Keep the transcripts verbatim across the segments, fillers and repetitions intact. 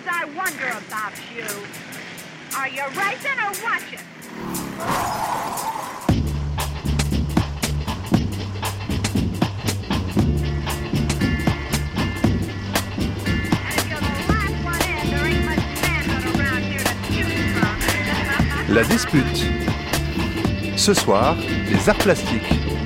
I wonder about you. Are you racing or watching? La dispute. Ce soir, les arts plastiques.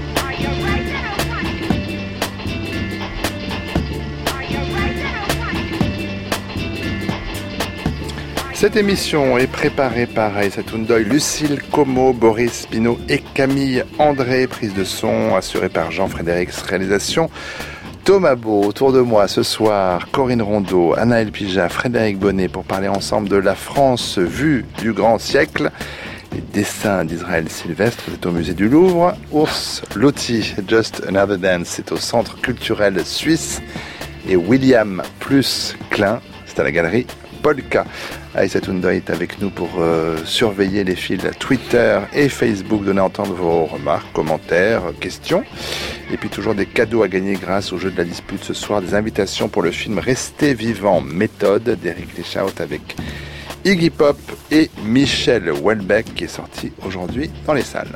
Cette émission est préparée par Aïssa Toundoy, Lucille Como, Boris Pinault et Camille André. Prise de son assurée par Jean-Frédéric, réalisation Thomas Beau. Autour de moi ce soir, Corinne Rondeau, Anaël Pija, Frédéric Bonnet pour parler ensemble de la France vue du grand siècle. Les dessins d'Israël Sylvestre, c'est au musée du Louvre. Ours Loti, Just Another Dance, c'est au centre culturel suisse. Et William plus Klein, c'est à la galerie Polka. Aïssa Toundoy est avec nous pour euh, surveiller les fils Twitter et Facebook, donner à entendre vos remarques, commentaires, questions. Et puis toujours des cadeaux à gagner grâce au jeu de la dispute ce soir, des invitations pour le film Rester vivant, méthode d'Éric Leschaut avec Iggy Pop et Michel Houellebecq qui est sorti aujourd'hui dans les salles.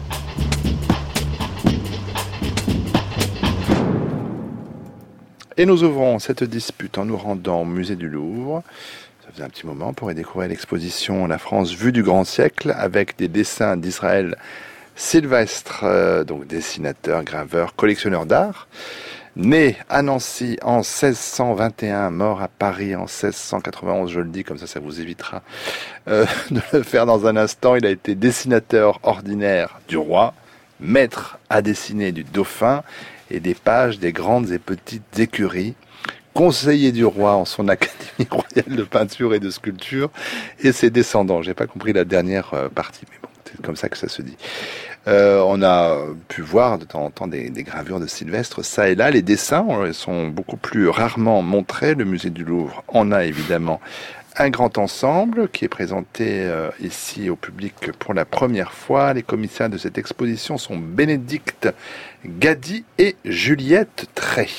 Et nous ouvrons cette dispute en nous rendant au musée du Louvre. Ça faisait un petit moment pour y découvrir l'exposition La France vue du grand siècle avec des dessins d'Israël Sylvestre, euh, donc dessinateur, graveur, collectionneur d'art. Né à Nancy en seize cent vingt et un, mort à Paris en seize cent quatre-vingt-onze, je le dis, comme ça, ça vous évitera euh, de le faire dans un instant. Il a été dessinateur ordinaire du roi, maître à dessiner du dauphin et des pages des grandes et petites écuries, conseiller du roi en son académie royale de peinture et de sculpture, et ses descendants. J'ai pas compris la dernière partie, mais bon, c'est comme ça que ça se dit. Euh, on a pu voir de temps en temps des, des gravures de Sylvestre, ça et là. Les dessins sont beaucoup plus rarement montrés. Le musée du Louvre en a évidemment un grand ensemble qui est présenté euh, ici au public pour la première fois. Les commissaires de cette exposition sont Bénédicte Gady et Juliette Trey.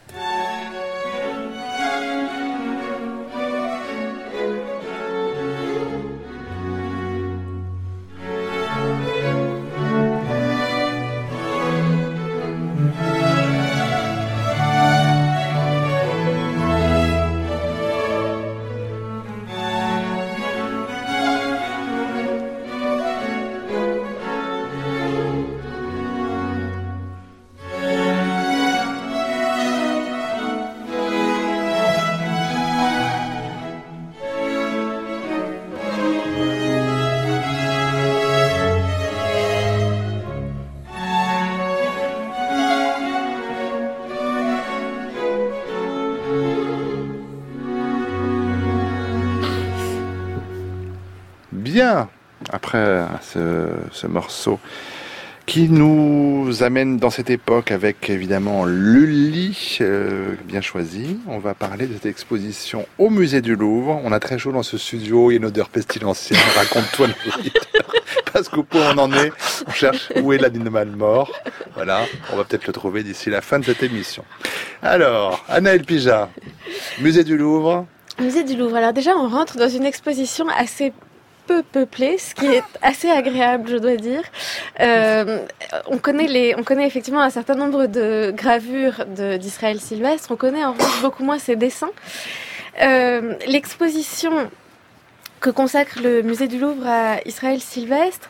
Bien, après ce, ce morceau qui nous amène dans cette époque avec évidemment Lully, euh, bien choisi. On va parler de cette exposition au musée du Louvre. On a très chaud dans ce studio, il y a une odeur pestilentielle. Raconte-toi le parce qu'au point où on en est, on cherche où est l'animal mort. Voilà, on va peut-être le trouver d'ici la fin de cette émission. Alors, Anaël Pija, musée du Louvre. Musée du Louvre. Alors déjà, on rentre dans une exposition assez peu peuplée, ce qui est assez agréable, je dois dire. Euh, on connaît les, on connaît effectivement un certain nombre de gravures de, d'Israël Sylvestre. On connaît en revanche beaucoup moins ses dessins. Euh, l'exposition que consacre le musée du Louvre à Israël Sylvestre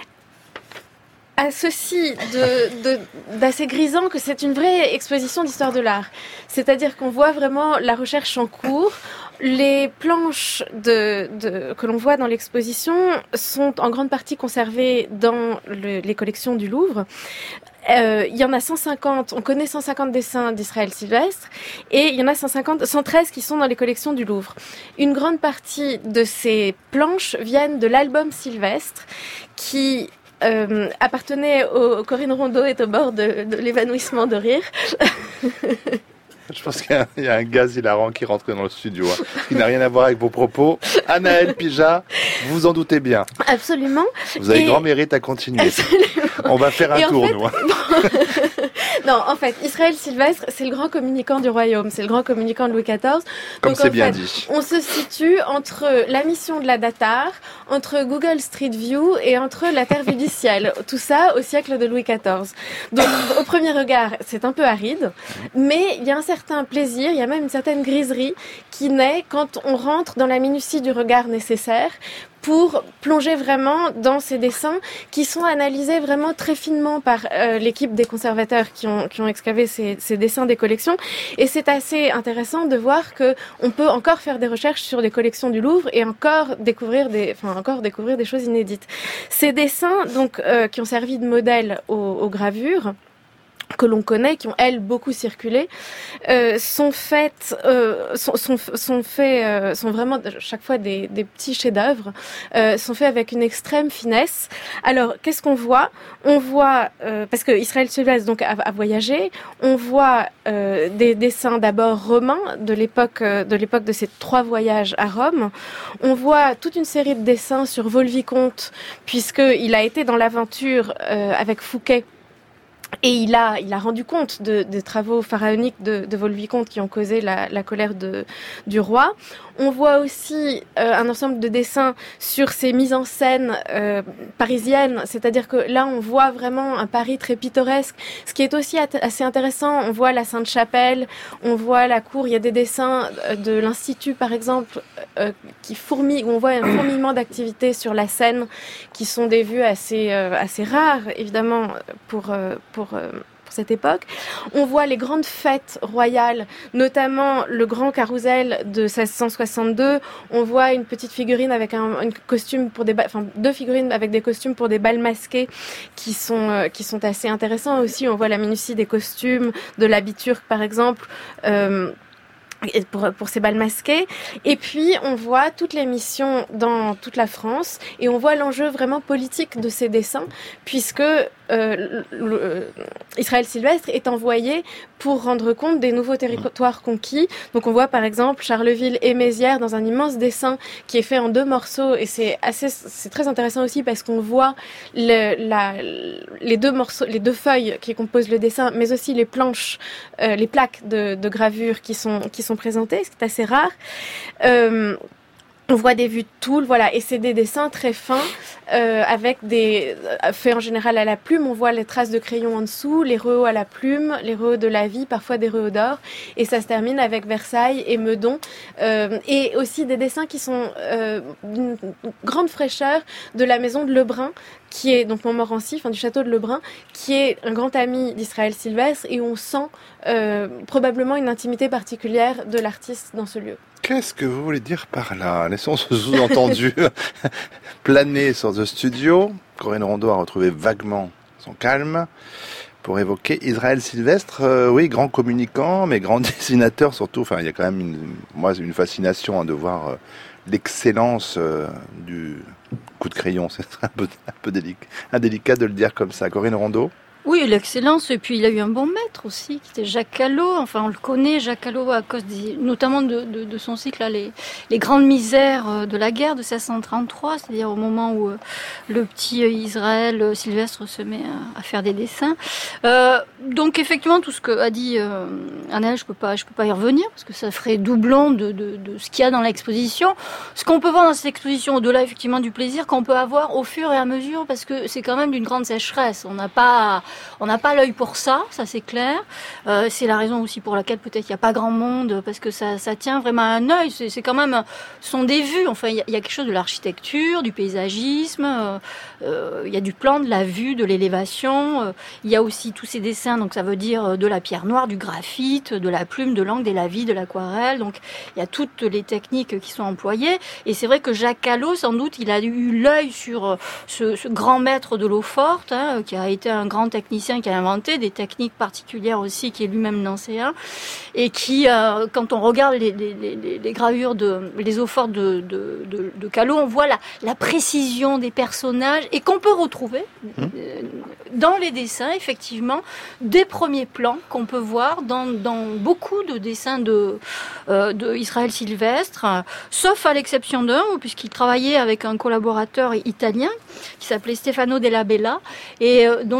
a ceci de, de, d'assez grisant que c'est une vraie exposition d'histoire de l'art. C'est-à-dire qu'on voit vraiment la recherche en cours. Les planches de, de, que l'on voit dans l'exposition sont en grande partie conservées dans le, les collections du Louvre. Euh, il y en a cent cinquante, on connaît cent cinquante dessins d'Israël Sylvestre, et il y en a cent cinquante, cent treize qui sont dans les collections du Louvre. Une grande partie de ces planches viennent de l'album Sylvestre, qui euh, appartenait au Corinne Rondeau est au bord de, de l'évanouissement de rire. Je pense qu'il y a, il y a un gaz hilarant qui rentre dans le studio, hein, qui n'a rien à voir avec vos propos. Anaël Pija, vous vous en doutez bien. Absolument. Vous avez et... grand mérite à continuer. Absolument. On va faire un et tour, en fait, nous. Hein. Bon, Non, en fait, Israël Sylvestre, c'est le grand communicant du royaume, c'est le grand communicant de Louis quatorze. Comme Donc, c'est en bien fait, dit. On se situe entre la mission de la Datar, entre Google Street View et entre la Terre vue du ciel. Tout ça au siècle de Louis quatorze. Donc, au premier regard, c'est un peu aride, mais il y a un certain plaisir, il y a même une certaine griserie qui naît quand on rentre dans la minutie du regard nécessaire pour plonger vraiment dans ces dessins qui sont analysés vraiment très finement par euh, l'équipe des conservateurs qui ont, qui ont excavé ces, ces dessins des collections. Et c'est assez intéressant de voir que on peut encore faire des recherches sur les collections du Louvre et encore découvrir des, enfin encore découvrir des choses inédites. Ces dessins, donc, euh, qui ont servi de modèle aux, aux gravures, que l'on connaît, qui ont elles beaucoup circulé, euh, sont faites, euh, sont, sont, sont faits, euh, sont vraiment chaque fois des, des petits chefs-d'œuvre, euh, sont faits avec une extrême finesse. Alors, qu'est-ce qu'on voit ? On voit, euh, parce que Israël Sylvestre donc a, a voyagé, on voit euh, des dessins d'abord romains de l'époque, euh, de l'époque de ces trois voyages à Rome. On voit toute une série de dessins sur Vaux-le-Vicomte, puisque il a été dans l'aventure euh, avec Fouquet. Et il a, il a rendu compte de, des travaux pharaoniques de, de Vaux-le-Vicomte qui ont causé la, la colère de, du roi. On voit aussi euh, un ensemble de dessins sur ces mises en scène euh, parisiennes, c'est-à-dire que là on voit vraiment un Paris très pittoresque, ce qui est aussi at- assez intéressant. On voit la Sainte-Chapelle, on voit la cour, il y a des dessins de l'Institut par exemple euh, qui fourmillent, où on voit un fourmillement d'activités sur la Seine qui sont des vues assez, euh, assez rares évidemment pour, euh, pour Pour, euh, pour cette époque. On voit les grandes fêtes royales, notamment le grand carrousel de seize cent soixante-deux. On voit une petite figurine avec un, un costume pour des, ba- enfin deux figurines avec des costumes pour des bals masqués qui sont euh, qui sont assez intéressants aussi. On voit la minutie des costumes, de l'habit turc par exemple. Euh, Pour, pour ces bals masqués. Et puis, on voit toutes les missions dans toute la France et on voit l'enjeu vraiment politique de ces dessins puisque euh, le, Israël Sylvestre est envoyé pour rendre compte des nouveaux territoires conquis. Donc, on voit par exemple Charleville et Mézières dans un immense dessin qui est fait en deux morceaux et c'est assez, c'est très intéressant aussi parce qu'on voit le, la, les deux morceaux, les deux feuilles qui composent le dessin, mais aussi les planches, euh, les plaques de, de gravure qui sont, qui sont présentés, ce qui est assez rare. Euh, on voit des vues de Toul, voilà, et c'est des dessins très fins, euh, avec des faits en général à la plume. On voit les traces de crayon en dessous, les rehauts à la plume, les rehauts de la vie, parfois des rehauts d'or, et ça se termine avec Versailles et Meudon, euh, et aussi des dessins qui sont euh, d'une grande fraîcheur de la maison de Lebrun, qui est donc Montmorency, enfin du château de Lebrun, qui est un grand ami d'Israël Sylvestre, et on sent euh, probablement une intimité particulière de l'artiste dans ce lieu. Qu'est-ce que vous voulez dire par là ? Laissons ce sous-entendu planer sur The Studio. Corinne Rondeau a retrouvé vaguement son calme pour évoquer Israël Sylvestre. Euh, oui, grand communicant, mais grand dessinateur surtout. Enfin, il y a quand même une, moi, une fascination hein, de voir euh, l'excellence euh, du coup de crayon. C'est un peu, un peu délicat, indélicat de le dire comme ça. Corinne Rondeau. Oui, l'excellence, et puis il a eu un bon maître aussi, qui était Jacques Callot. Enfin, on le connaît, Jacques Callot, à cause des, notamment de, de, de son cycle, là, les, les grandes misères de la guerre de seize cent trente-trois, c'est-à-dire au moment où euh, le petit Israël Sylvestre se met à, à faire des dessins. Euh, donc, effectivement, tout ce que a dit euh, Annelle, je peux pas, je peux pas y revenir, parce que ça ferait doublon de, de, de ce qu'il y a dans l'exposition. Ce qu'on peut voir dans cette exposition, au-delà, effectivement, du plaisir qu'on peut avoir au fur et à mesure, parce que c'est quand même d'une grande sécheresse. On n'a pas... On n'a pas l'œil pour ça, ça c'est clair. Euh, c'est la raison aussi pour laquelle peut-être il n'y a pas grand monde, parce que ça, ça tient vraiment à un œil. C'est, c'est quand même, ce sont des vues. Enfin, il y, y a quelque chose de l'architecture, du paysagisme. Euh, euh, il y a du plan, de la vue, de l'élévation. Euh, il y a aussi tous ces dessins, donc ça veut dire de la pierre noire, du graphite, de la plume, de l'encre, de la vie, de l'aquarelle. Donc il y a toutes les techniques qui sont employées. Et c'est vrai que Jacques Callot, sans doute, il a eu l'œil sur ce, ce grand maître de l'eau forte, hein, qui a été un grand technicien qui a inventé des techniques particulières aussi, qui est lui-même nancéen, et qui, euh, quand on regarde les, les, les, les gravures de les eaux fortes de, de, de, de Callot, on voit la, la précision des personnages, et qu'on peut retrouver mmh. euh, dans les dessins, effectivement, des premiers plans qu'on peut voir dans, dans beaucoup de dessins de, euh, de Israël Sylvestre, euh, sauf à l'exception d'un, puisqu'il travaillait avec un collaborateur italien qui s'appelait Stefano Della Bella, et euh, dont il y a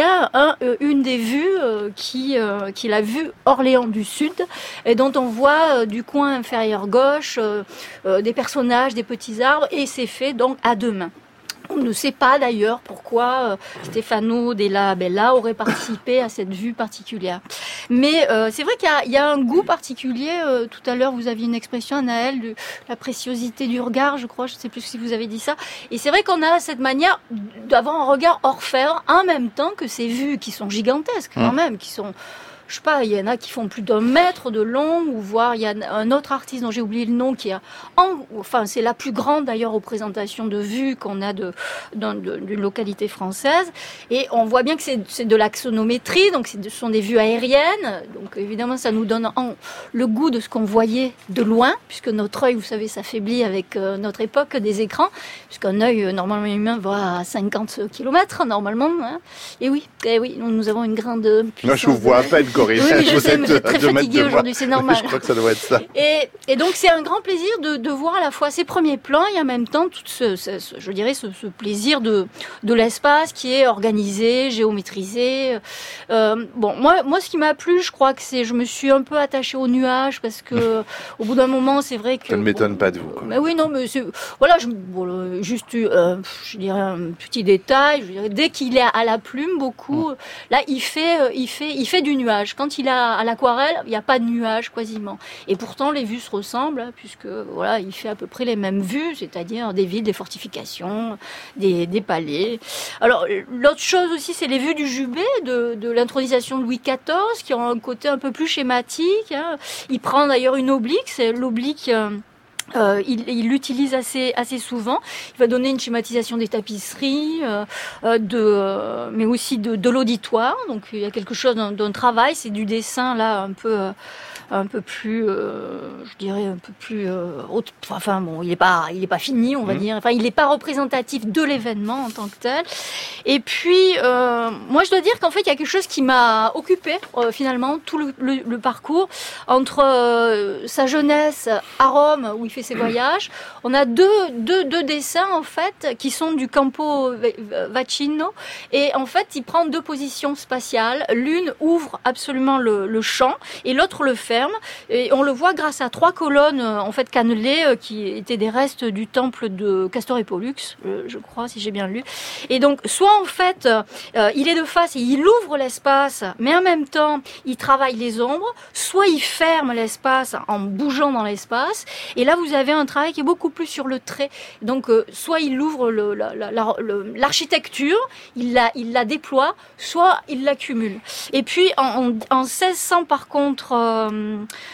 bien un, une des vues euh, qui, euh, qui est la vue Orléans du Sud, et dont on voit euh, du coin inférieur gauche euh, euh, des personnages, des petits arbres, et c'est fait donc à deux mains. On ne sait pas d'ailleurs pourquoi euh, Stefano Della Bella aurait participé à cette vue particulière. Mais euh, c'est vrai qu'il y a, il y a un goût particulier. Euh, tout à l'heure, vous aviez une expression, Anaëlle, de la préciosité du regard, je crois. Je ne sais plus si vous avez dit ça. Et c'est vrai qu'on a cette manière d'avoir un regard orfèvre en même temps que ces vues qui sont gigantesques quand même, qui sont... Je sais pas, il y en a qui font plus d'un mètre de long, ou voire il y a un autre artiste dont j'ai oublié le nom qui a, en, enfin c'est la plus grande d'ailleurs représentation de vue qu'on a de, de, de d'une localité française, et on voit bien que c'est, c'est de l'axonométrie, donc c'est, ce sont des vues aériennes, donc évidemment ça nous donne en, le goût de ce qu'on voyait de loin, puisque notre œil, vous savez, s'affaiblit avec euh, notre époque des écrans, puisqu'un œil euh, normalement humain va à cinquante kilomètres normalement, hein. Et oui, et oui, nous, nous avons une grande puissance. Moi je vous vois à peine. Oui, je sais, vous êtes très fatigué aujourd'hui, c'est normal. Je crois que ça doit être ça. Et, et donc, c'est un grand plaisir de, de voir à la fois ces premiers plans et en même temps, tout ce, ce, ce je dirais, ce, ce plaisir de, de l'espace qui est organisé, géométrisé. Euh, bon, moi, moi, ce qui m'a plu, je crois que c'est, je me suis un peu attachée aux nuages parce que, au bout d'un moment, c'est vrai que. Ça ne m'étonne bon, pas de vous. Quoi. Mais oui, non, mais c'est, voilà, je, bon, juste, euh, je dirais un petit détail. Je dirais, dès qu'il est à la plume, beaucoup, mmh. là, il fait, il fait, il fait du nuage. Quand il est à l'aquarelle, il n'y a pas de nuages quasiment. Et pourtant, les vues se ressemblent, puisque voilà, il fait à peu près les mêmes vues, c'est-à-dire des villes, des fortifications, des, des palais. Alors, l'autre chose aussi, c'est les vues du Jubé, de, de l'intronisation de Louis quatorze, qui ont un côté un peu plus schématique. Hein. Il prend d'ailleurs une oblique, c'est l'oblique... Euh, Euh, il, il l'utilise assez assez souvent. Il va donner une schématisation des tapisseries, euh, de, euh, mais aussi de, de l'auditoire. Donc il y a quelque chose d'un, d'un travail. C'est du dessin là un peu euh, un peu plus, euh, je dirais un peu plus euh, haute. Enfin bon, il est pas il est pas fini, on va mmh. dire. Enfin, il n'est pas représentatif de l'événement en tant que tel. Et puis euh, moi, je dois dire qu'en fait, il y a quelque chose qui m'a occupé euh, finalement tout le, le, le parcours entre euh, sa jeunesse à Rome où il fait ses voyages. On a deux, deux, deux dessins en fait qui sont du Campo Vaccino, et en fait il prend deux positions spatiales. L'une ouvre absolument le, le champ et l'autre le ferme, et on le voit grâce à trois colonnes en fait cannelées qui étaient des restes du temple de Castor et Pollux, je crois, si j'ai bien lu. Et donc soit en fait euh, il est de face et il ouvre l'espace, mais en même temps il travaille les ombres, soit il ferme l'espace en bougeant dans l'espace, et là vous Vous avez un travail qui est beaucoup plus sur le trait. Donc, euh, soit il ouvre le, la, la, la, le, l'architecture, il la, il la déploie, soit il l'accumule. Et puis, en, en, en seize cents, par contre... Euh,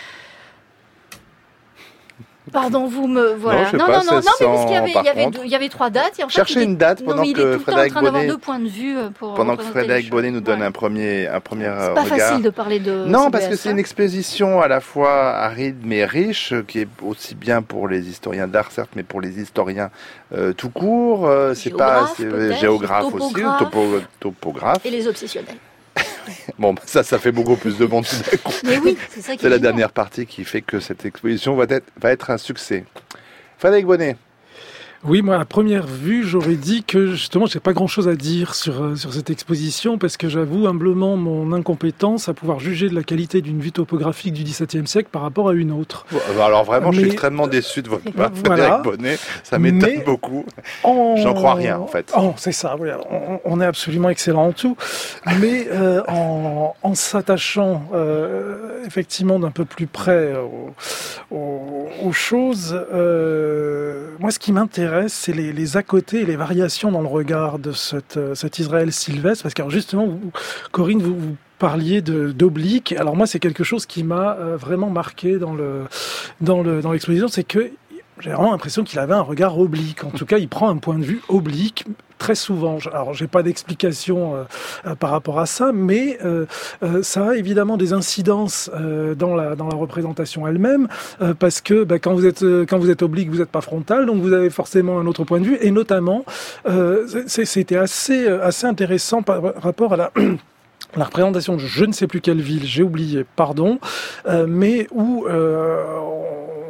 Pardon, vous me voilà. Non, non, pas, non, non, non, mais parce qu'il y avait, il y avait, contre, deux, il y avait trois dates. Et en cherchez fait, une date pendant non, que Frédéric Bonnet, deux points de vue pour pendant que Frédéric Bonnet nous donne ouais. un premier, un premier c'est regard. C'est pas facile de parler de. Non, C B S, parce que c'est une exposition à la fois aride mais riche, qui est aussi bien pour les historiens d'art certes, mais pour les historiens euh, tout court. Euh, c'est pas c'est, géographe aussi, topo, topographe. Et les obsessionnels. Bon, ça, ça fait beaucoup plus de monde tout d'un coup. Mais oui, c'est ça qui C'est la dernière partie qui fait que cette exposition va être, va être un succès. Frédéric Bonnet. Oui, moi, à première vue, j'aurais dit que justement, j'ai pas grand-chose à dire sur sur cette exposition parce que j'avoue humblement mon incompétence à pouvoir juger de la qualité d'une vue topographique du XVIIe siècle par rapport à une autre. Alors vraiment, Mais, je suis extrêmement euh, déçu de votre part, Frédéric voilà. Bonnet. Ça m'étonne Mais beaucoup. On... J'en crois rien, en fait. Oh, c'est ça. Oui, on, on est absolument excellent en tout. Mais euh, en, en s'attachant euh, effectivement d'un peu plus près aux, aux, aux choses, euh, moi, ce qui m'intéresse, c'est les, les à-côtés et les variations dans le regard de cette, cet Israël sylvestre. Parce que alors justement, vous, Corinne, vous, vous parliez de, d'oblique. Alors moi, c'est quelque chose qui m'a euh, vraiment marqué dans, le, dans, le, dans l'exposition. C'est que j'ai vraiment l'impression qu'il avait un regard oblique. En tout cas, il prend un point de vue oblique très souvent. Alors, j'ai pas d'explication euh, euh, par rapport à ça, mais euh, euh, ça a évidemment des incidences euh, dans la dans la représentation elle-même, euh, parce que bah, quand vous êtes euh, quand vous êtes oblique, vous n'êtes pas frontal, donc vous avez forcément un autre point de vue, et notamment, euh, c'est, c'était assez assez intéressant par rapport à la la représentation de je ne sais plus quelle ville, j'ai oublié, pardon, euh, mais où euh,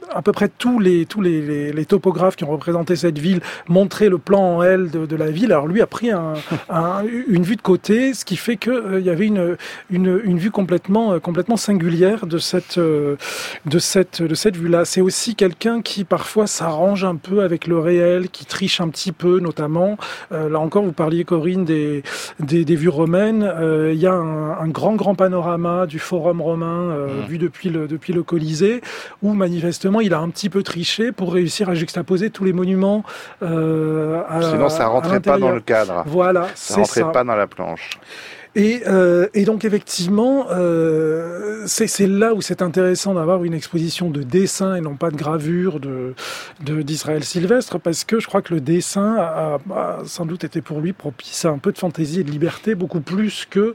à peu près tous les tous les, les, les topographes qui ont représenté cette ville montraient le plan en L de, de la ville. Alors lui a pris un, un, une vue de côté, ce qui fait que euh, il y avait une une, une vue complètement euh, complètement singulière de cette euh, de cette de cette vue-là. C'est aussi quelqu'un qui parfois s'arrange un peu avec le réel, qui triche un petit peu, notamment. Euh, là encore, vous parliez, Corinne, des des, des vues romaines. Euh, il y a un, un grand grand panorama du Forum romain euh, mmh. vu depuis le depuis le Colisée, où manifestement il a un petit peu triché pour réussir à juxtaposer tous les monuments. Euh, à, Sinon, ça rentrait pas dans le cadre. Voilà, ça c'est rentrait ça. pas dans la planche. Et, euh, et donc effectivement, euh, c'est, c'est là où c'est intéressant d'avoir une exposition de dessin et non pas de gravure de, de d'Israël Sylvestre, parce que je crois que le dessin a, a sans doute été pour lui propice à un peu de fantaisie et de liberté, beaucoup plus que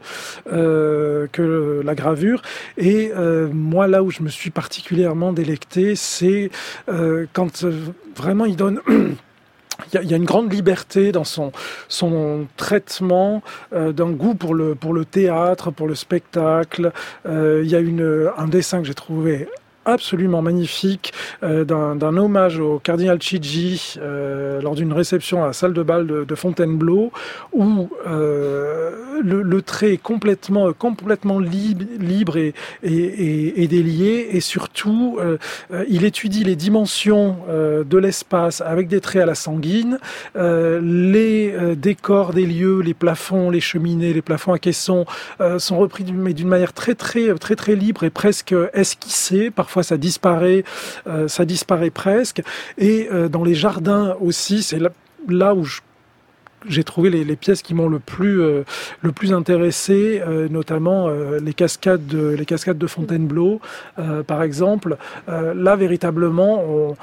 euh, que la gravure. Et euh, moi, là où je me suis particulièrement délecté, c'est euh, quand euh, vraiment il donne Il y, a, il y a une grande liberté dans son, son traitement euh, d'un goût pour le, pour le théâtre, pour le spectacle. Euh, il y a une, un dessin que j'ai trouvé absolument magnifique euh, d'un, d'un hommage au cardinal Chigi euh, lors d'une réception à la salle de bal de, de Fontainebleau, où euh, le, le trait est complètement complètement libre, libre et, et, et, et délié, et surtout euh, il étudie les dimensions euh, de l'espace avec des traits à la sanguine, euh, les euh, décors des lieux, les plafonds, les cheminées, les plafonds à caissons euh, sont repris d'une, mais d'une manière très très très très libre et presque esquissée. Parfois Parfois ça disparaît, euh, ça disparaît presque. Et euh, dans les jardins aussi, c'est là, là où je, j'ai trouvé les, les pièces qui m'ont le plus euh, le plus intéressé, euh, notamment euh, les cascades de les cascades de Fontainebleau, euh, par exemple. Euh, là véritablement, on,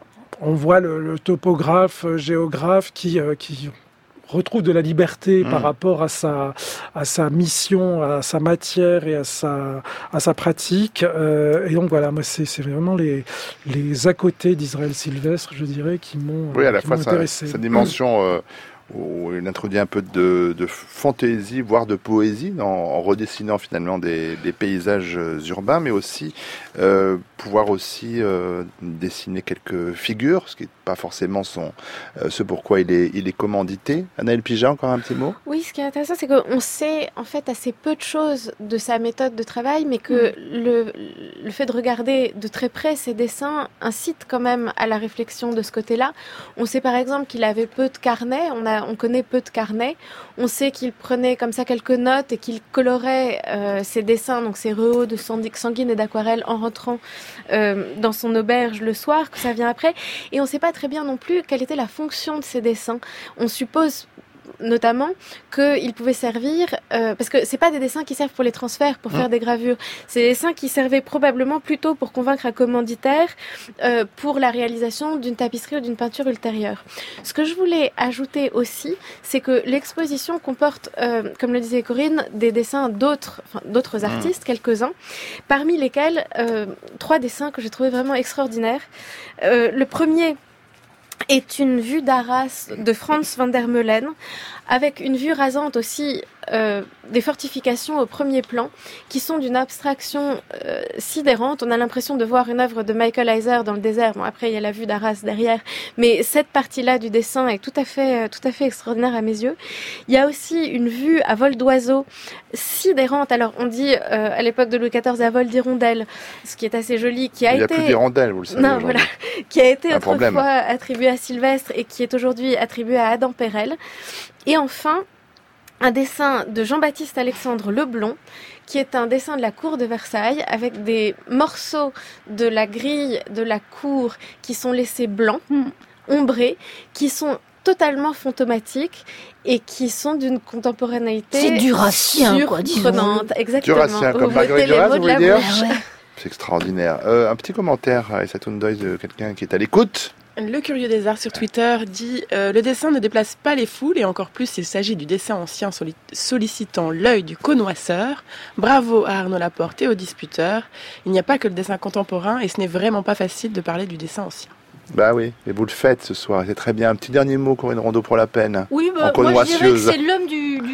on voit le, le topographe, géographe qui euh, qui retrouve de la liberté mmh. par rapport à sa à sa mission, à sa matière et à sa à sa pratique. Euh, et donc voilà, moi c'est c'est vraiment les les à côté d'Israël Sylvestre, je dirais, qui m'ont oui à la qui fois m'ont sa, intéressé. sa dimension. Euh... où il introduit un peu de, de fantaisie, voire de poésie, en, en redessinant finalement des, des paysages urbains, mais aussi euh, pouvoir aussi euh, dessiner quelques figures, ce qui n'est pas forcément son, euh, ce pourquoi il est, il est commandité. Anaëlle Pijat, encore un petit mot ? Oui, ce qui est intéressant, c'est qu'on sait en fait assez peu de choses de sa méthode de travail, mais que mmh. le, le fait de regarder de très près ses dessins incite quand même à la réflexion de ce côté-là. On sait par exemple qu'il avait peu de carnets, on a on connaît peu de carnets. On sait qu'il prenait comme ça quelques notes et qu'il colorait euh, ses dessins, donc ses rehauts de sanguine et d'aquarelle en rentrant euh, dans son auberge le soir, que ça vient après. Et on ne sait pas très bien non plus quelle était la fonction de ces dessins. On suppose notamment qu'ils pouvaient servir, euh, parce que c'est pas des dessins qui servent pour les transferts, pour mmh. faire des gravures. C'est des dessins qui servaient probablement plutôt pour convaincre un commanditaire euh, pour la réalisation d'une tapisserie ou d'une peinture ultérieure. Ce que je voulais ajouter aussi, c'est que l'exposition comporte, euh, comme le disait Corinne, des dessins d'autres, enfin, d'autres artistes, mmh. quelques-uns, parmi lesquels euh, trois dessins que j'ai trouvé vraiment extraordinaires. Euh, le premier est une vue d'Arras de Franz van der Meulen, avec une vue rasante aussi euh, des fortifications au premier plan, qui sont d'une abstraction euh, sidérante. On a l'impression de voir une œuvre de Michael Heiser dans le désert. Bon, après, il y a la vue d'Arras derrière, mais cette partie-là du dessin est tout à fait, tout à fait extraordinaire à mes yeux. Il y a aussi une vue à vol d'oiseau sidérante. Alors, on dit euh, à l'époque de Louis quatorze à vol d'hirondelle, ce qui est assez joli, qui a il été... Il n'y a plus d'hirondelle, vous le savez. Non, voilà, qui a été un autrefois problème. attribué à Sylvestre et qui est aujourd'hui attribué à Adam Perel. Et enfin, un dessin de Jean-Baptiste Alexandre Leblond, qui est un dessin de la cour de Versailles, avec des morceaux de la grille de la cour qui sont laissés blancs, mmh. ombrés, qui sont totalement fantomatiques et qui sont d'une contemporanéité c'est durassien, quoi, surprenante. Exactement. Durassien, comme Vous Marguerite mettez les Duras, mots vous de la voulez dire bouche. C'est extraordinaire. Euh, un petit commentaire à Essa Toundoy de quelqu'un qui est à l'écoute. Le Curieux des Arts sur Twitter dit euh, « Le dessin ne déplace pas les foules et encore plus s'il s'agit du dessin ancien soli- sollicitant l'œil du connoisseur. Bravo à Arnaud Laporte et aux disputeurs. Il n'y a pas que le dessin contemporain et ce n'est vraiment pas facile de parler du dessin ancien. » Bah oui, mais vous le faites ce soir, c'est très bien. Un petit dernier mot, Corinne Rondeau, pour la peine. Oui, bah, en moi je dirais que connoissieuse. c'est l'homme du, du, du,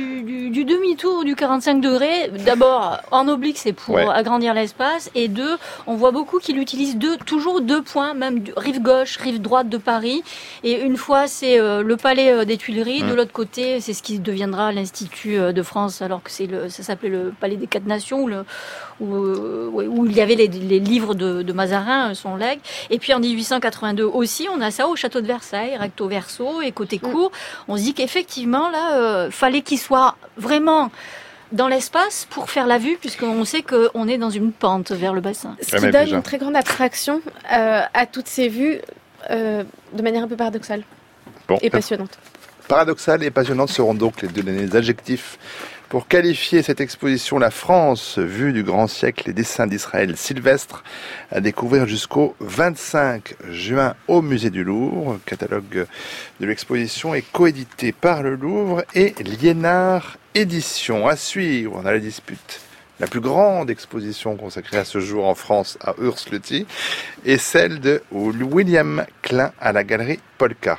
du demi-tour du quarante-cinq degrés. D'abord, en oblique, c'est pour Ouais. agrandir l'espace. Et deux, on voit beaucoup qu'il utilise deux, toujours deux points, même rive gauche, rive droite de Paris. Et une fois, c'est euh, le palais euh, des Tuileries. Mmh. De l'autre côté, c'est ce qui deviendra l'Institut euh, de France, alors que c'est le, ça s'appelait le palais des Quatre Nations, où, le, où, euh, ouais, où il y avait les, les livres de, de Mazarin, son legs. Et puis en dix-huit cent quatre-vingt-deux aussi, on a ça au château de Versailles, recto verso et côté court. On se dit qu'effectivement, là, euh, fallait qu'il soit vraiment dans l'espace pour faire la vue, puisqu'on sait qu'on est dans une pente vers le bassin. Ce Ouais, qui mais donne déjà. une très grande attraction euh, à toutes ces vues euh, de manière un peu paradoxale Bon, et passionnante. paradoxale et passionnante seront donc les deux les adjectifs pour qualifier cette exposition La France, vue du grand siècle, les dessins d'Israël Sylvestre, à découvrir jusqu'au vingt-cinq juin au Musée du Louvre. Le catalogue de l'exposition est coédité par le Louvre et Liénard Éditions. À suivre, on a la dispute. La plus grande exposition consacrée à ce jour en France à Urs-Luthi est celle de William Klein à la galerie Polka.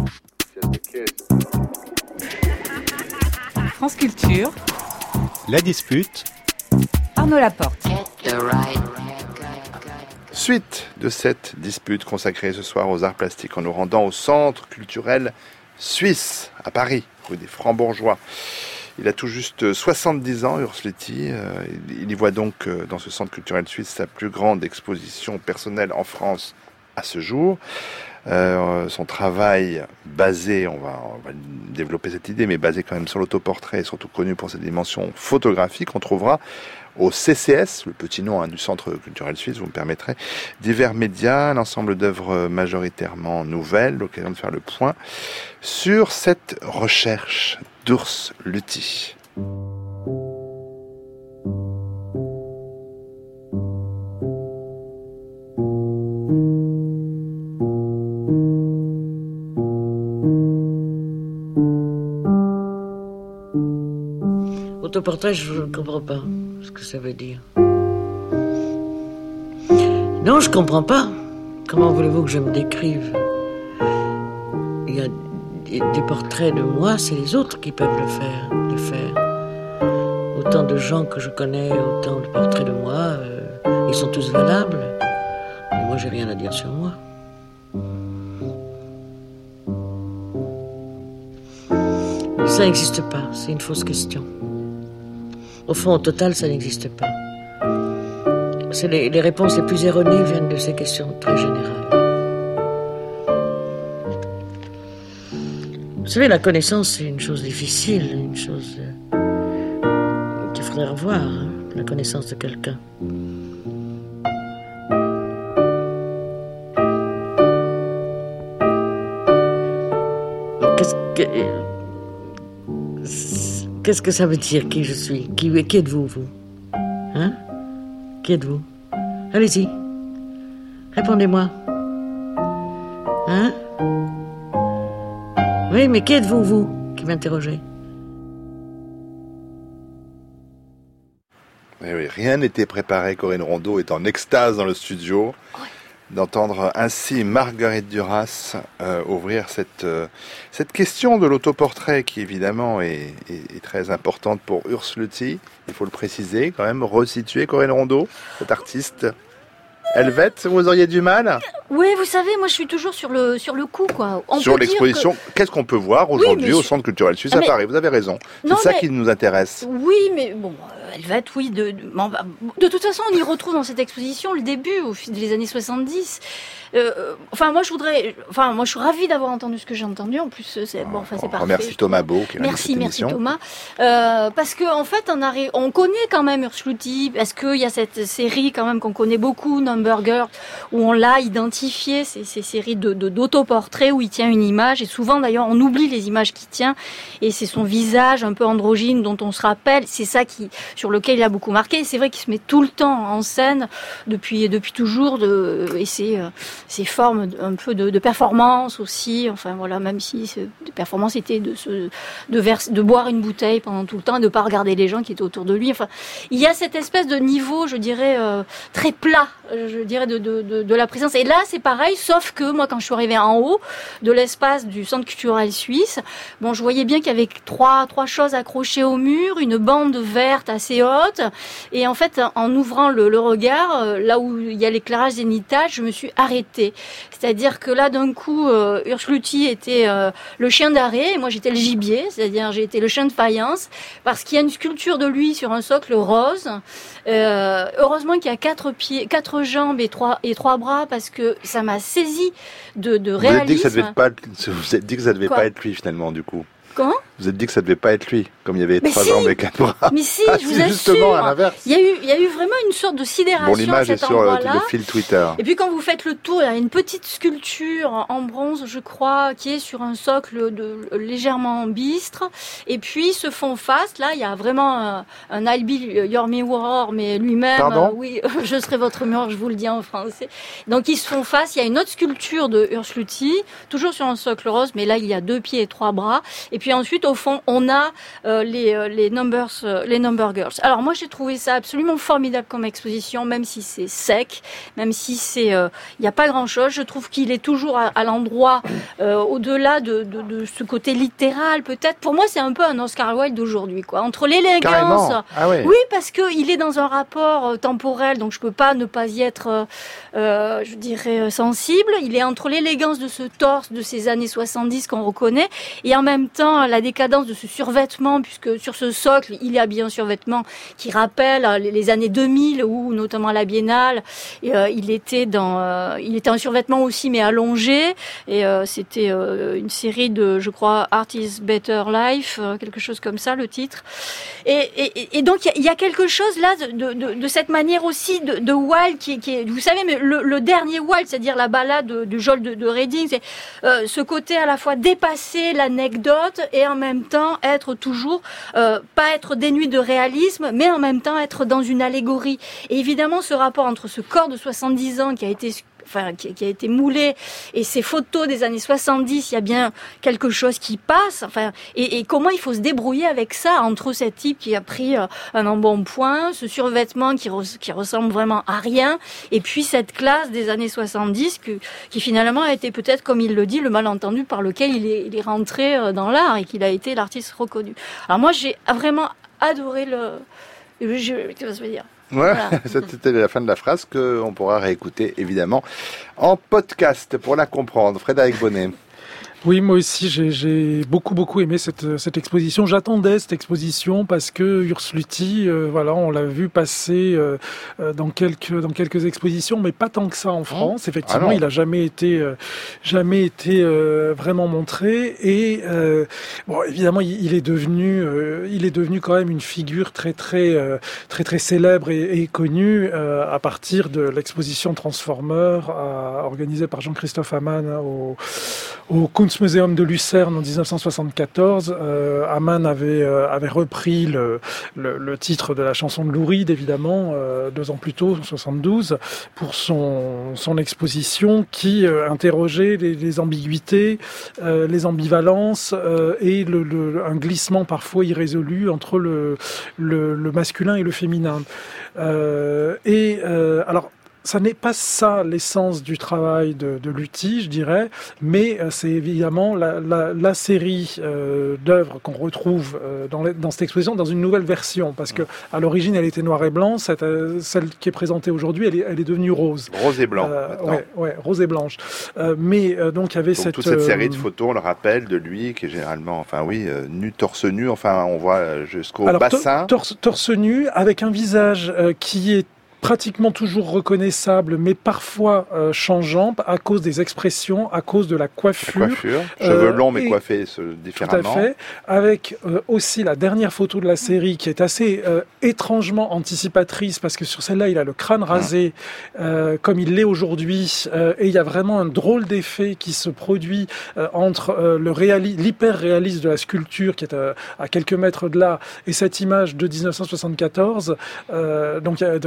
France Culture, La dispute, Arnaud Laporte. Suite de cette dispute consacrée ce soir aux arts plastiques en nous rendant au Centre culturel suisse à Paris, rue des Francs-Bourgeois. Il a tout juste soixante-dix ans, Urs-Luthi. Euh, il y voit donc euh, dans ce Centre culturel suisse sa plus grande exposition personnelle en France à ce jour. Euh, son travail basé, on va, on va développer cette idée, mais basé quand même sur l'autoportrait et surtout connu pour ses dimensions photographiques, on trouvera au C C S, le petit nom hein, du Centre culturel suisse, vous me permettrez, divers médias, un ensemble d'œuvres majoritairement nouvelles, l'occasion de faire le point sur cette recherche d'Urs-Luthi. Autoportrait, je ne comprends pas ce que ça veut dire. Non, je comprends pas. Comment voulez-vous que je me décrive? Il y a des portraits de moi, c'est les autres qui peuvent le faire, les faire. Autant de gens que je connais, autant de portraits de moi, euh, ils sont tous valables. Et moi, j'ai rien à dire sur moi. Ça n'existe pas, c'est une fausse question. Au fond, au total, ça n'existe pas. C'est les, les réponses les plus erronées viennent de ces questions très générales. Vous savez, la connaissance, c'est une chose difficile, une chose euh, qu'il faudrait revoir, hein, la connaissance de quelqu'un. Qu'est-ce que... Qu'est-ce que ça veut dire, qui je suis? Qui, qui êtes-vous, vous? Hein? Qui êtes-vous? Allez-y. Répondez-moi. Hein? Oui, mais qui êtes-vous, vous, qui m'interrogez? Eh oui, rien n'était préparé. Corinne Rondeau est en extase dans le studio. Ouais. D'entendre ainsi Marguerite Duras euh, ouvrir cette, euh, cette question de l'autoportrait qui évidemment est, est, est très importante pour Urs-Luthi. Il faut le préciser quand même, resituer Corinne Rondeau, cette artiste helvète, vous auriez du mal? Oui, vous savez, moi je suis toujours sur le, sur le coup, quoi. On Sur peut dire l'exposition, que... qu'est-ce qu'on peut voir aujourd'hui Oui, au je... Centre culturel suisse ah, à mais... Paris? Vous avez raison. C'est non, ça mais... qui nous intéresse. Oui, mais bon, elle va être, oui. De, de, de toute façon, on y retrouve dans cette exposition le début, au fil des années soixante-dix. Euh, enfin, moi, je voudrais. Enfin, moi, je suis ravie d'avoir entendu ce que j'ai entendu. En plus, c'est bon, enfin, c'est parfait. Merci Thomas Beau qui a Merci, cette merci émission. Thomas. Euh, parce que en fait, on, a, on connaît quand même Urs-Luthi, parce qu'il y a cette série quand même qu'on connaît beaucoup, Numberger, où on l'a identifié, ces, ces séries de, de, d'autoportraits où il tient une image, et souvent d'ailleurs, on oublie les images qu'il tient, et c'est son visage un peu androgyne dont on se rappelle. C'est ça qui, sur lequel il a beaucoup marqué. Et c'est vrai qu'il se met tout le temps en scène depuis depuis toujours, de, et c'est ces formes un peu de, de performance aussi. Enfin voilà, même si ces performances étaient de se, de verser, de boire une bouteille pendant tout le temps, et de pas regarder les gens qui étaient autour de lui. Enfin, il y a cette espèce de niveau, je dirais, euh, très plat, je dirais, de, de, de, de la présence. Et là, c'est pareil, sauf que moi, quand je suis arrivée en haut de l'espace du Centre culturel suisse, bon, je voyais bien qu'il y avait trois, trois choses accrochées au mur, une bande verte assez haute. Et en fait, en ouvrant le, le regard, là où il y a l'éclairage zénithal, je me suis arrêtée. C'est-à-dire que là, d'un coup, euh, Ursluti était euh, le chien d'arrêt, et moi j'étais le gibier, c'est-à-dire j'ai été le chien de faïence, parce qu'il y a une sculpture de lui sur un socle rose. Euh, heureusement qu'il y a quatre pieds, quatre jambes et trois et trois bras, parce que ça m'a saisi de, de réalisme. Vous êtes dit que ça devait pas, vous êtes dit que ça devait Quoi pas être lui finalement du coup. Comment ? Vous êtes dit que ça devait pas être lui, comme il y avait mais trois si, jambes et quatre bras. Mais si, ah, je vous si, assure. Justement, à l'inverse. Il y a eu, il y a eu vraiment une sorte de sidération bon, l'image à cet est sur endroit-là. le fil Twitter. Et puis quand vous faites le tour, il y a une petite sculpture en bronze, je crois, qui est sur un socle de, légèrement bistre. Et puis se font face, là, il y a vraiment un, un I'll be your mirror, mais lui-même, Pardon euh, oui, je serai votre mirror, je vous le dis en français. Donc ils se font face. Il y a une autre sculpture de Ursluti, toujours sur un socle rose, mais là il y a deux pieds et trois bras. Et puis ensuite, au fond, on a euh, les, euh, les numbers, euh, les number girls. Alors moi, j'ai trouvé ça absolument formidable comme exposition, même si c'est sec, même si c'est, il euh, n'y a pas grand-chose. Je trouve qu'il est toujours à, à l'endroit, euh, au-delà de, de, de ce côté littéral, peut-être. Pour moi, c'est un peu un Oscar Wilde d'aujourd'hui, quoi. Entre l'élégance, ah ouais. oui, parce que il est dans un rapport euh, temporel, donc je peux pas ne pas y être, euh, euh, je dirais, euh, sensible. Il est entre l'élégance de ce torse de ces années soixante-dix qu'on reconnaît, et en même temps la décadence de ce survêtement, puisque sur ce socle, il y a bien un survêtement qui rappelle les années deux mille, où notamment à la Biennale, et, euh, il était dans, euh, il était un survêtement aussi, mais allongé, et euh, c'était euh, une série de, je crois, Art is Better Life, euh, quelque chose comme ça, le titre. Et, et, et donc, il y, y a quelque chose là de, de, de cette manière aussi de, de Wilde, qui, qui est, vous savez, mais le, le dernier Wilde, c'est-à-dire la ballade du Joel de, de Reading, c'est euh, ce côté à la fois dépasser l'anecdote et en même temps être toujours, euh, pas être dénué de réalisme, mais en même temps être dans une allégorie. Et évidemment, ce rapport entre ce corps de soixante-dix ans qui a été Enfin, qui, qui a été moulé, et ces photos des années soixante-dix, il y a bien quelque chose qui passe. Enfin, et, et comment il faut se débrouiller avec ça, entre cet type qui a pris euh, un embonpoint, ce survêtement qui, re, qui ressemble vraiment à rien, et puis cette classe des années soixante-dix que, qui finalement a été peut-être, comme il le dit, le malentendu par lequel il est, il est rentré dans l'art et qu'il a été l'artiste reconnu. Alors moi, j'ai vraiment adoré le... Je, qu'est-ce que je veux dire ? Ouais, voilà. C'était la fin de la phrase qu'on pourra réécouter évidemment en podcast pour la comprendre. Frédéric Bonnet. Oui, moi aussi, j'ai, j'ai beaucoup, beaucoup aimé cette, cette exposition. J'attendais cette exposition parce que Ursluti, euh, voilà, on l'a vu passer euh, dans quelques, dans quelques expositions, mais pas tant que ça en France. Effectivement, ah il a jamais été, euh, jamais été euh, vraiment montré. Et euh, bon, évidemment, il, il est devenu, euh, il est devenu quand même une figure très, très, euh, très, très célèbre et, et connue euh, à partir de l'exposition Transformer euh, organisée par Jean-Christophe Amann au, au Kunstmuseum de Lucerne en dix-neuf cent soixante-quatorze. Euh, Amann avait, euh, avait repris le, le, le titre de la chanson de Lou Reed, évidemment, euh, deux ans plus tôt, en soixante-douze, pour son, son exposition qui euh, interrogeait les, les ambiguïtés, euh, les ambivalences euh, et le, le, un glissement parfois irrésolu entre le, le, le masculin et le féminin. Euh, et euh, alors, ça n'est pas ça l'essence du travail de, de Luthi, je dirais, mais euh, c'est évidemment la, la, la série euh, d'œuvres qu'on retrouve euh, dans, les, dans cette exposition dans une nouvelle version, parce que à l'origine elle était noire et blanc, cette, euh, celle qui est présentée aujourd'hui, elle est, elle est devenue rose. Rose et blanc. Euh, ouais, ouais, rose et blanche. Euh, mais euh, donc il y avait donc, cette toute cette euh, série de photos, on le rappelle, de lui qui est généralement, enfin oui, euh, nu, torse nu, enfin on voit jusqu'au alors, bassin. Torse, torse nu avec un visage euh, qui est pratiquement toujours reconnaissable, mais parfois euh, changeant à cause des expressions, à cause de la coiffure. La coiffure, cheveux euh, longs mais coiffés différemment. Tout à fait, avec euh, aussi la dernière photo de la série qui est assez euh, étrangement anticipatrice, parce que sur celle-là, il a le crâne rasé, euh, comme il l'est aujourd'hui, euh, et il y a vraiment un drôle d'effet qui se produit euh, entre euh, le réali- l'hyper-réalisme de la sculpture, qui est à, à quelques mètres de là, et cette image de dix-neuf cent soixante-quatorze, euh, donc il y a de quarante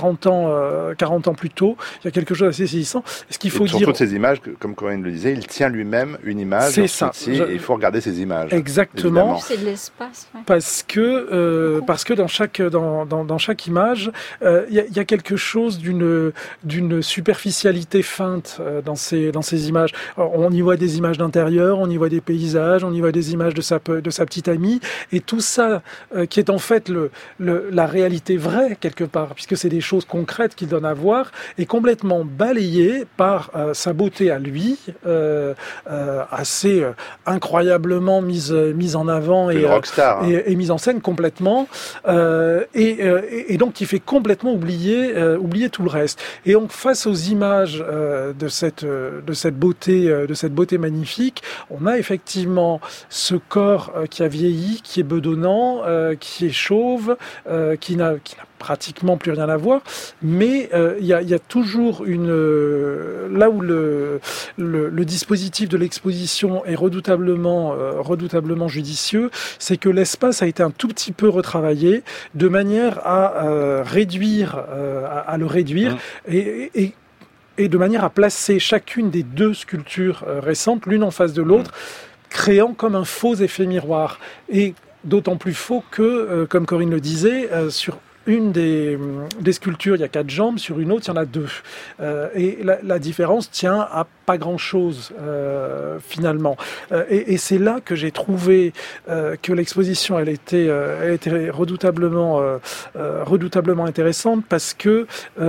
quarante ans, euh, quarante ans plus tôt. Il y a quelque chose d'assez saisissant. Ce qu'il faut et sur dire. toutes ces images, comme Corinne le disait, il tient lui-même une image. C'est ça. Outil, Je... Et il faut regarder ces images. Exactement. Évidemment. C'est de l'espace. Ouais. Parce que euh, parce que dans chaque dans dans, dans chaque image, il euh, y, a, y a quelque chose d'une d'une superficialité feinte euh, dans ces dans ces images. Alors, on y voit des images d'intérieur, on y voit des paysages, on y voit des images de sa de sa petite amie, et tout ça euh, qui est en fait le, le la réalité vraie quelque part, puisque c'est des choses concrètes qu'il donne à voir, est complètement balayé par euh, sa beauté à lui, euh, euh, assez euh, incroyablement mise mise en avant et, rockstar, euh, et, et mise en scène complètement, euh, et, euh, et donc qui fait complètement oublier euh, oublier tout le reste. Et donc face aux images euh, de cette de cette beauté euh, de cette beauté magnifique, on a effectivement ce corps euh, qui a vieilli, qui est bedonnant, euh, qui est chauve, euh, qui n'a qui n'a pratiquement plus rien à voir, mais il euh, y, a, y a toujours une euh, là où le, le, le dispositif de l'exposition est redoutablement euh, redoutablement judicieux, c'est que l'espace a été un tout petit peu retravaillé de manière à euh, réduire euh, à, à le réduire mmh. et, et et de manière à placer chacune des deux sculptures euh, récentes l'une en face de l'autre, mmh. créant comme un faux effet miroir, et d'autant plus faux que, euh, comme Corinne le disait, euh, sur une des, des sculptures, il y a quatre jambes, sur une autre, il y en a deux. Euh, et la, la différence tient à pas grand-chose, euh, finalement. Euh, et, et c'est là que j'ai trouvé euh, que l'exposition, elle était, euh, elle était redoutablement, euh, euh, redoutablement intéressante, parce que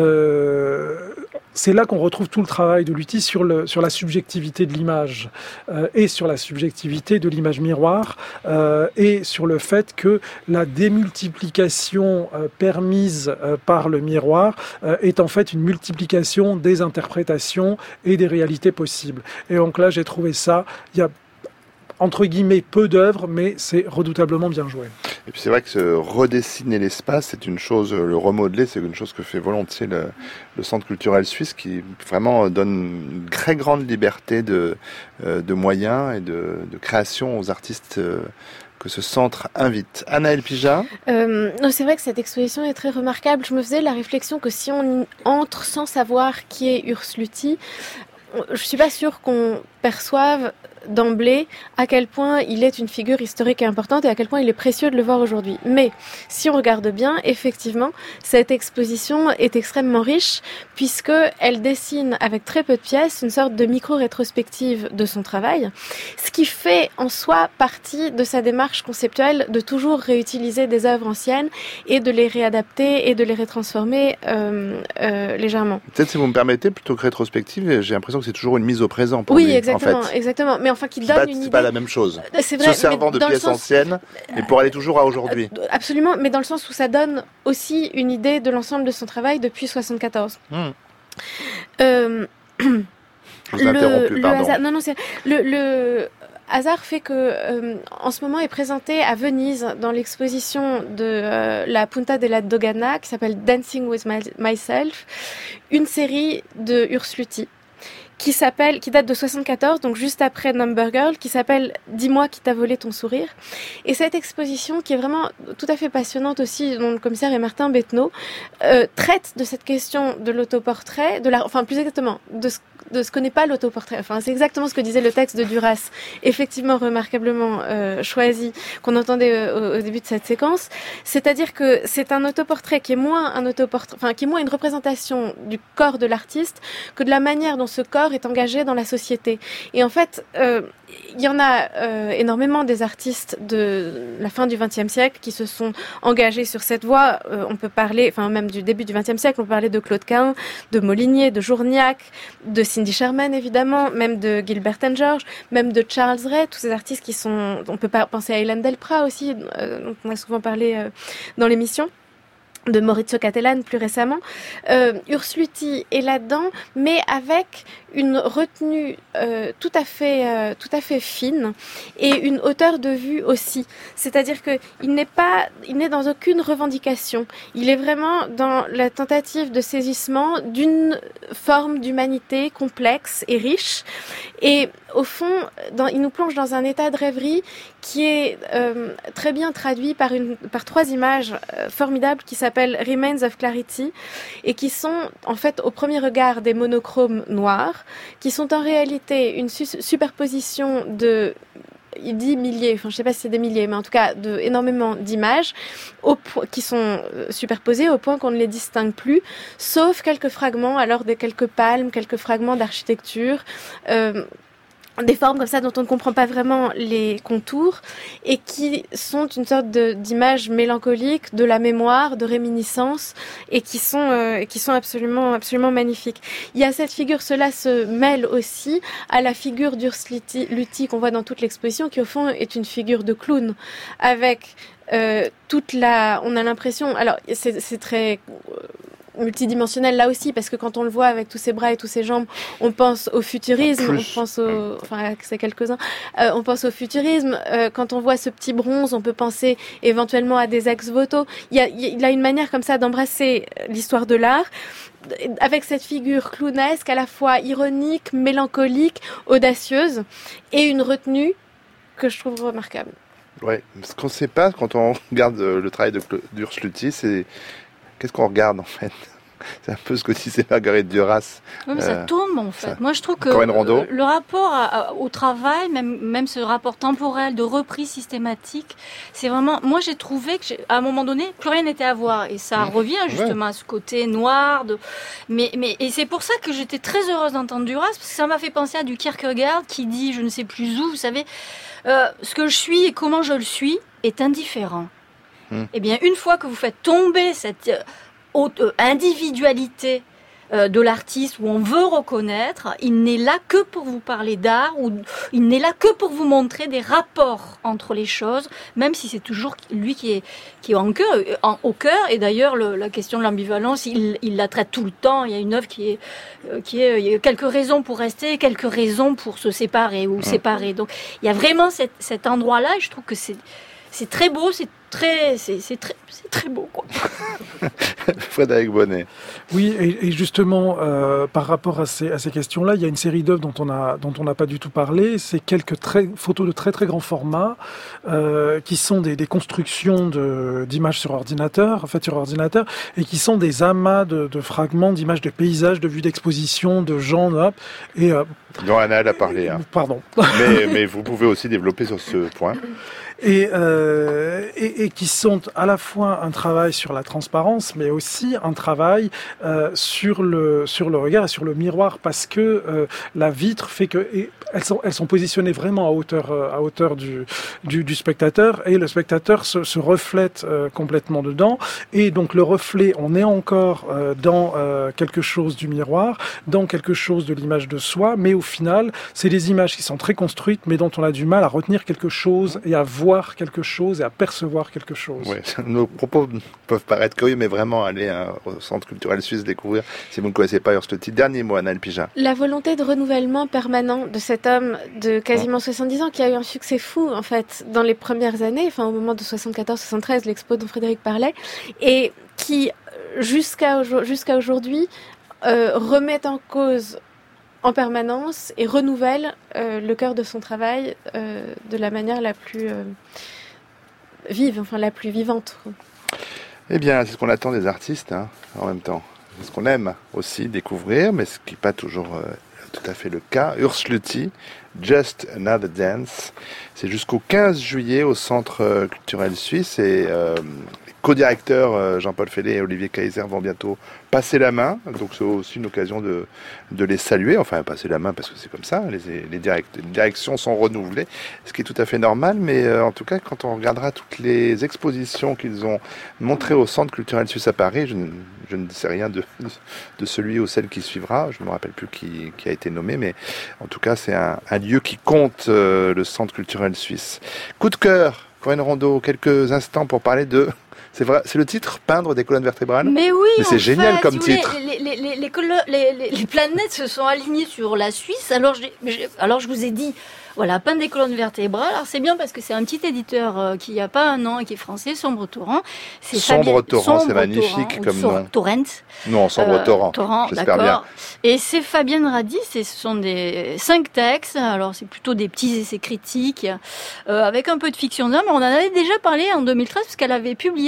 euh, c'est là qu'on retrouve tout le travail de Lüthi sur, le, sur la subjectivité de l'image, euh, et sur la subjectivité de l'image miroir, euh, et sur le fait que la démultiplication euh, permise euh, par le miroir euh, est en fait une multiplication des interprétations et des réalités possibles. Et donc là, j'ai trouvé ça, il y a entre guillemets peu d'œuvres, mais c'est redoutablement bien joué. Et puis c'est vrai que se redessiner l'espace, c'est une chose, le remodeler, c'est une chose que fait volontiers le, le Centre culturel suisse, qui vraiment donne une très grande liberté de, de moyens et de, de création aux artistes que ce centre invite. Anaëlle Pijat. Euh, c'est vrai que cette exposition est très remarquable. Je me faisais la réflexion que si on entre sans savoir qui est Urs Lüthi, je suis pas sûre qu'on perçoive d'emblée à quel point il est une figure historique et importante et à quel point il est précieux de le voir aujourd'hui. Mais si on regarde bien, effectivement, cette exposition est extrêmement riche puisque elle dessine avec très peu de pièces une sorte de micro-rétrospective de son travail, ce qui fait en soi partie de sa démarche conceptuelle de toujours réutiliser des œuvres anciennes et de les réadapter et de les rétransformer euh, euh, légèrement. Peut-être, si vous me permettez, plutôt que rétrospective, j'ai l'impression que c'est toujours une mise au présent pour oui, lui, exactement, en fait. exactement. Mais enfin, qui donne pas, une idée. C'est pas la même chose. C'est vrai, se servant de pièces sens... anciennes, mais pour aller toujours à aujourd'hui. Absolument, mais dans le sens où ça donne aussi une idée de l'ensemble de son travail depuis soixante-quatorze. Mmh. Euh... Je vous ai interrompu, pardon. Hasard... Non, non, c'est le. le... hasard fait que, euh, en ce moment, est présentée à Venise, dans l'exposition de euh, la Punta della Dogana, qui s'appelle Dancing with my, Myself, une série de Urs Lüthi, qui s'appelle, qui date de soixante-quatorze, donc juste après Number Girl, qui s'appelle Dis-moi qui t'a volé ton sourire. Et cette exposition, qui est vraiment tout à fait passionnante aussi, dont le commissaire est Martin Bettenot, euh, traite de cette question de l'autoportrait, de la, enfin plus exactement, de ce de ce que n'est pas l'autoportrait. Enfin, c'est exactement ce que disait le texte de Duras, effectivement remarquablement euh, choisi, qu'on entendait euh, au, au début de cette séquence. C'est-à-dire que c'est un autoportrait qui est moins un autoportrait, enfin qui est moins une représentation du corps de l'artiste que de la manière dont ce corps est engagé dans la société. Et en fait, euh, il y en a euh, énormément des artistes de la fin du vingtième siècle qui se sont engagés sur cette voie. Euh, on peut parler, enfin même du début du vingtième siècle, on peut parler de Claude Cahun, de Molinier, de Journiac, de Cindy Sherman évidemment, même de Gilbert and George, même de Charles Ray, tous ces artistes qui sont, on peut pas penser à Hélène Delprat aussi, euh, dont on a souvent parlé euh, dans l'émission, de Maurizio Cattelan plus récemment. Euh, Urs Lüthi est là-dedans, mais avec une retenue euh, tout à fait, euh, tout à fait fine et une hauteur de vue aussi. C'est-à-dire que il n'est pas, il n'est dans aucune revendication. Il est vraiment dans la tentative de saisissement d'une forme d'humanité complexe et riche. Et au fond, dans, il nous plonge dans un état de rêverie qui est euh, très bien traduit par une, par trois images euh, formidables qui s'appellent s'appellent Remains of Clarity et qui sont en fait au premier regard des monochromes noirs, qui sont en réalité une su- superposition de il dit milliers, enfin je sais pas si c'est des milliers, mais en tout cas de énormément d'images au po- qui sont superposées au point qu'on ne les distingue plus, sauf quelques fragments, alors des quelques palmes, quelques fragments d'architecture, euh, des formes comme ça dont on ne comprend pas vraiment les contours et qui sont une sorte de, d'image mélancolique, de la mémoire, de réminiscence et qui sont, euh, qui sont absolument, absolument magnifiques. Il y a cette figure, cela se mêle aussi à la figure d'Urs Luthi qu'on voit dans toute l'exposition qui au fond est une figure de clown avec euh, toute la... On a l'impression... Alors c'est, c'est très... multidimensionnel là aussi parce que quand on le voit avec tous ses bras et tous ses jambes, on pense au futurisme, on pense au, enfin c'est quelques-uns, euh, on pense au futurisme. Euh, quand on voit ce petit bronze, on peut penser éventuellement à des ex-voto. Il y a, il a une manière comme ça d'embrasser l'histoire de l'art avec cette figure clownesque à la fois ironique, mélancolique, audacieuse et une retenue que je trouve remarquable. Ouais, ce qu'on ne sait pas quand on regarde le travail de d'Urs Luthi, c'est qu'est-ce qu'on regarde en fait? C'est un peu ce que disait Marguerite Duras. Oui, mais euh, ça tombe en fait. ça. Moi je trouve que Cohen-Rondeau. le rapport à, à, au travail, même, même ce rapport temporel de reprise systématique, c'est vraiment... Moi j'ai trouvé qu'à un moment donné, plus rien n'était à voir. Et ça mmh. revient justement ouais. à ce côté noir. De... Mais, mais, et c'est pour ça que j'étais très heureuse d'entendre Duras, parce que ça m'a fait penser à du Kierkegaard qui dit, je ne sais plus où, vous savez, euh, ce que je suis et comment je le suis est indifférent. Mmh. Eh bien, une fois que vous faites tomber cette... Euh, haute individualité euh, de l'artiste où on veut reconnaître, il n'est là que pour vous parler d'art, ou il n'est là que pour vous montrer des rapports entre les choses, même si c'est toujours lui qui est, qui est en cœur, en, au cœur. Et d'ailleurs, le, la question de l'ambivalence, il, il la traite tout le temps. Il y a une œuvre qui est, euh, qui est, il y a quelques raisons pour rester, quelques raisons pour se séparer ou mmh. séparer. Donc, il y a vraiment cette, cet endroit-là, et je trouve que c'est, c'est très beau, c'est très, c'est, c'est très, c'est très beau, quoi. Frédéric Bonnet. Oui, et, et justement, euh, par rapport à ces, à ces questions-là, il y a une série d'œuvres dont on a, dont on n'a pas du tout parlé. C'est quelques très, photos de très très grand format, euh, qui sont des, des constructions de, d'images sur ordinateur, faites sur ordinateur, et qui sont des amas de, de fragments d'images de paysages, de vues d'exposition, de gens, hop, et euh, dont Anna a parlé. Hein. Pardon. Mais, mais vous pouvez aussi développer sur ce point. Et, euh, et, et qui sont à la fois un travail sur la transparence, mais aussi un travail euh, sur le sur le regard et sur le miroir, parce que euh, la vitre fait que et elles sont elles sont positionnées vraiment à hauteur euh, à hauteur du, du du spectateur, et le spectateur se, se reflète euh, complètement dedans, et donc le reflet, on est encore euh, dans euh, quelque chose du miroir, dans quelque chose de l'image de soi, mais au final, c'est des images qui sont très construites, mais dont on a du mal à retenir quelque chose et à voir quelque chose et à percevoir quelque chose. Oui, nos propos peuvent paraître curieux, mais vraiment aller hein, au Centre culturel suisse découvrir, si vous ne connaissez pas Urs Luthi. Dernier mot, Anna Elpija. La volonté de renouvellement permanent de cet homme de quasiment oh. soixante-dix ans, qui a eu un succès fou, en fait, dans les premières années, enfin au moment de soixante-quatorze soixante-treize, l'expo dont Frédéric parlait, et qui, jusqu'à, jusqu'à aujourd'hui, euh, remet en cause en permanence et renouvelle euh, le cœur de son travail euh, de la manière la plus euh, vive, enfin la plus vivante. Eh bien, c'est ce qu'on attend des artistes, hein, en même temps. C'est ce qu'on aime aussi découvrir, mais ce qui n'est pas toujours euh, tout à fait le cas. Urs Luthi, Just Another Dance. C'est jusqu'au quinze juillet au Centre culturel suisse, et euh, les co-directeurs euh, Jean-Paul Fellet et Olivier Kaiser vont bientôt passer la main, donc c'est aussi une occasion de, de les saluer, enfin passer la main parce que c'est comme ça, les, les, direct, les directions sont renouvelées, ce qui est tout à fait normal, mais euh, en tout cas quand on regardera toutes les expositions qu'ils ont montrées au Centre culturel suisse à Paris, je, je ne sais rien de, de celui ou celle qui suivra, je ne me rappelle plus qui, qui a été nommé, mais en tout cas c'est un, un lieu qui compte, euh, le Centre culturel suisse. Coup de cœur, Cohen-Rondeau, quelques instants pour parler de... C'est vrai, c'est le titre, peindre des colonnes vertébrales. Mais oui, mais c'est génial fait, comme si titre. Les, les, les, les, colo- les, les, les planètes se sont alignées sur la Suisse. Alors, j'ai, j'ai, alors je vous ai dit, voilà, peindre des colonnes vertébrales. Alors c'est bien parce que c'est un petit éditeur euh, qui n'y a pas un an et qui est français, Sombre Torrent. C'est Sombre Fabien, Torrent, Sombre c'est magnifique Torrent, comme nom. Torrent. Non, Sombre euh, Torrent. Torrent, j'espère d'accord. bien. Et c'est Fabienne Radis, et ce sont des cinq textes. Alors c'est plutôt des petits essais critiques euh, avec un peu de fiction d'homme. On en avait déjà parlé en deux mille treize parce qu'elle avait publié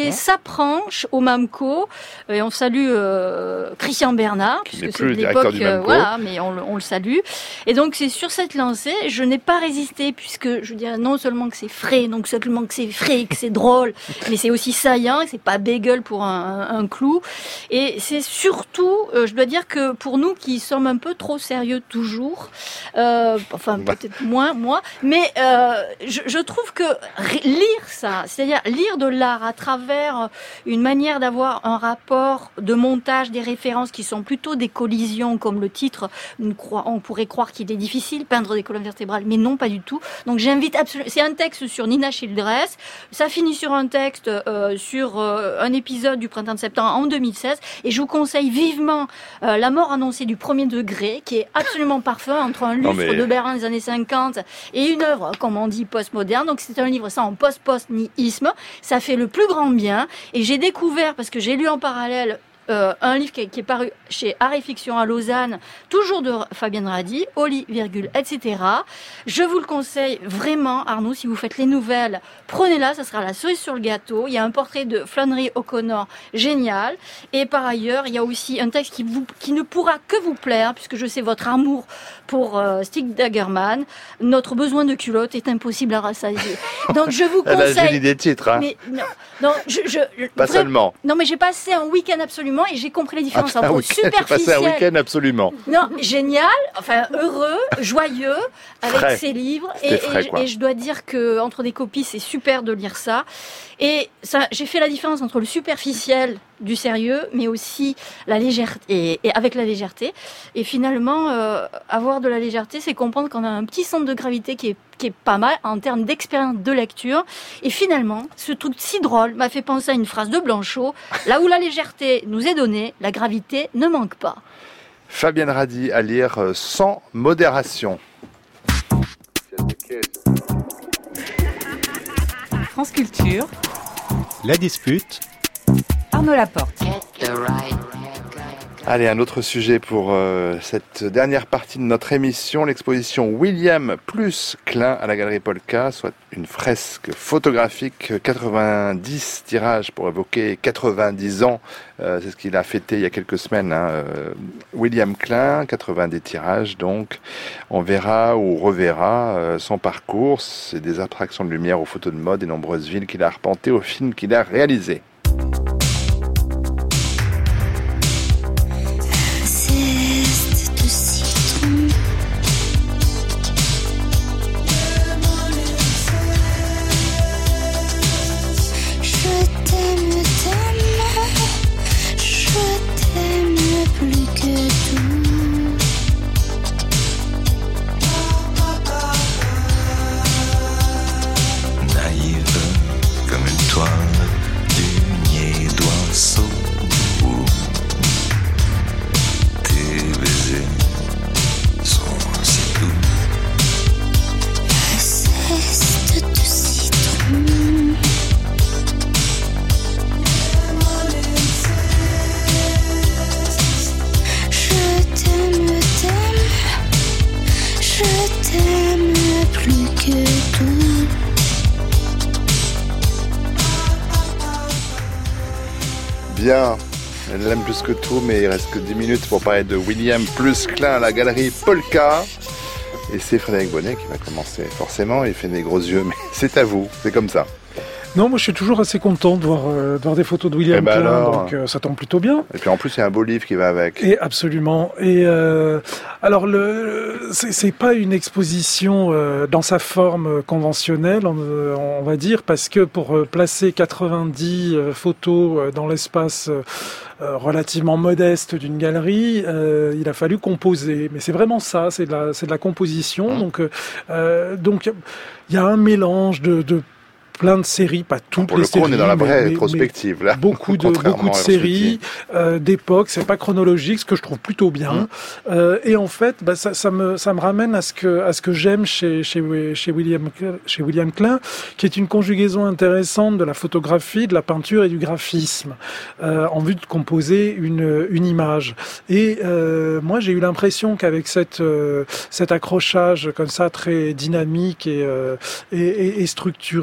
publié Mmh. sa branche au MAMCO, et on salue euh, Christian Bernard, Qui n'est puisque plus c'est de le directeur l'époque, du euh, MAMCO. voilà, mais on, le- on le salue. Et donc c'est sur cette lancée, je n'ai pas résisté, puisque je dirais non seulement que c'est frais, non seulement que c'est frais, que c'est drôle, mais c'est aussi saillant, c'est pas bagel pour un, un clou. Et c'est surtout, euh, je dois dire que pour nous qui sommes un peu trop sérieux toujours, euh, enfin Bah. peut-être moins moi, mais euh, je, je trouve que ré- lire ça, c'est-à-dire lire de l'art à travers une manière d'avoir un rapport de montage, des références qui sont plutôt des collisions, comme le titre, nous croit- on pourrait croire qu'il est difficile, peindre des colonnes vertébrales, mais non, pas du tout. Donc j'invite absolument, c'est un texte sur Nina Childress, ça finit sur un texte euh, sur euh, un épisode du Printemps de septembre en deux mille seize, et je vous conseille vivement euh, La mort annoncée du premier degré, qui est absolument parfait entre un Non, lustre mais- de Berlin des années cinquante et une œuvre, comme on dit, postmoderne. Donc c'est un livre ça en post-post-nihisme. Ça fait le plus grand bien. Et j'ai découvert, parce que j'ai lu en parallèle euh, un livre qui est, qui est paru chez Art et Fiction à Lausanne, toujours de Fabienne Radi, Oli, virgule, et cetera. Je vous le conseille vraiment, Arnaud, si vous faites les nouvelles, prenez-la, ça sera la cerise sur le gâteau. Il y a un portrait de Flannery O'Connor génial. Et par ailleurs, il y a aussi un texte qui, vous, qui ne pourra que vous plaire, puisque je sais votre amour pour euh, Stig Dagerman. Notre besoin de culotte est impossible à rassasier. Donc je vous Elle a conseille... génie des titres, hein. Mais non, non, je, je, je- Pas vraiment- seulement. Non, mais j'ai passé un week-end absolument et j'ai compris la différence Ah, un entre week-end, j'ai passé un superficiel. week-end absolument. Non, génial, enfin heureux, joyeux avec Frais. ses livres. C'était Et, frais, et- quoi. et je dois dire que entre des copies, c'est super de lire ça. Et ça, j'ai fait la différence entre le superficiel du sérieux, mais aussi la légèreté, et, et avec la légèreté. Et finalement, euh, avoir de la légèreté, c'est comprendre qu'on a un petit centre de gravité qui est, qui est pas mal en termes d'expérience de lecture. Et finalement, ce truc si drôle m'a fait penser à une phrase de Blanchot: là où la légèreté nous est donnée, la gravité ne manque pas. Fabienne Radi à lire euh, sans modération. France Culture, La dispute, Arnaud Laporte. Allez, un autre sujet pour euh, cette dernière partie de notre émission, l'exposition William plus Klein à la Galerie Polka, soit une fresque photographique, quatre-vingt-dix tirages pour évoquer quatre-vingt-dix ans, euh, c'est ce qu'il a fêté il y a quelques semaines, hein, euh, William Klein, quatre-vingt-dix tirages, donc on verra ou reverra euh, son parcours, c'est des attractions de lumière aux photos de mode et nombreuses villes qu'il a arpentées aux films qu'il a réalisés. Zeste de citron. Je t'aime tellement, je t'aime plus que tout. Naïve comme une toile du nier d'oiseau. Tes baisers sont si doux. Zeste de citron. Je t'aime tellement, je t'aime plus que tout. Bien, elle l'aime plus que tout, mais il reste que dix minutes pour parler de William plus Klein à la Galerie Polka. Et c'est Frédéric Bonnet qui va commencer, forcément, il fait des gros yeux, mais c'est à vous, c'est comme ça. Non, moi je suis toujours assez content de voir, euh, de voir des photos de William Eh ben Klein, alors. donc euh, ça tombe plutôt bien. Et puis en plus, il y a un beau livre qui va avec. Et absolument. Et euh, alors, le, c'est, c'est pas une exposition euh, dans sa forme conventionnelle, on, on va dire, parce que pour euh, placer quatre-vingt-dix euh, photos euh, dans l'espace euh, euh, relativement modeste d'une galerie, euh, il a fallu composer. Mais c'est vraiment ça, c'est de la, c'est de la composition. Mmh. Donc, euh, euh, donc, il y a un mélange de, de plein de séries, pas toutes Pour les le coup, séries. on est dans la mais- vraie mais- rétrospective, là. Beaucoup de, Contrairement beaucoup de à séries, euh, d'époques, c'est pas chronologique, ce que je trouve plutôt bien. Mmh. Euh, et en fait, bah, ça, ça, me, ça me ramène à ce que, à ce que j'aime chez, chez, chez, William, chez William Klein, qui est une conjugaison intéressante de la photographie, de la peinture et du graphisme, euh, en vue de composer une, une image. Et euh, moi, j'ai eu l'impression qu'avec cette, euh, cet accrochage comme ça, très dynamique et, euh, et, et, et structuré, il y avait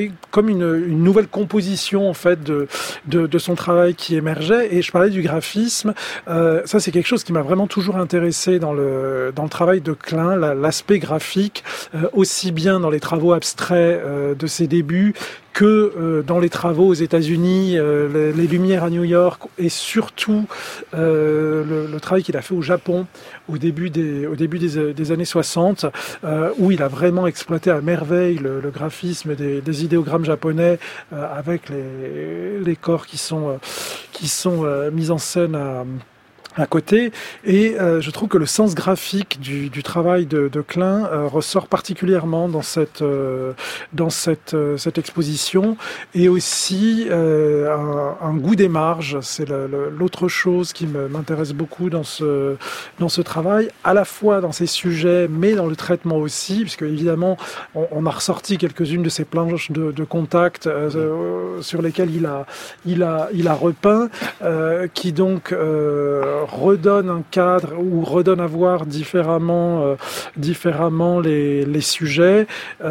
avait comme une, une nouvelle composition en fait de, de, de son travail qui émergeait. Et je parlais du graphisme. Euh, ça, c'est quelque chose qui m'a vraiment toujours intéressé dans le dans le travail de Klein, la, l'aspect graphique, euh, aussi bien dans les travaux abstraits euh, de ses débuts que euh, dans les travaux aux États-Unis, euh, les, les Lumières à New York, et surtout euh, le, le travail qu'il a fait au Japon au début des, au début des, des années soixante, euh, où il a vraiment exploité à merveille le, le graphisme des, des idéogrammes japonais euh, avec les, les corps qui sont, euh, qui sont euh, mis en scène à à côté, et euh, je trouve que le sens graphique du, du travail de, de Klein euh, ressort particulièrement dans cette euh, dans cette euh, cette exposition, et aussi euh, un, un goût des marges. C'est le, le, l'autre chose qui me, m'intéresse beaucoup dans ce dans ce travail, à la fois dans ses sujets, mais dans le traitement aussi, puisque évidemment on, on a ressorti quelques-unes de ces planches de, de contact euh, euh, sur lesquelles il a il a il a repeint, euh, qui donc euh, redonne un cadre ou redonne à voir différemment, euh, différemment les, les sujets.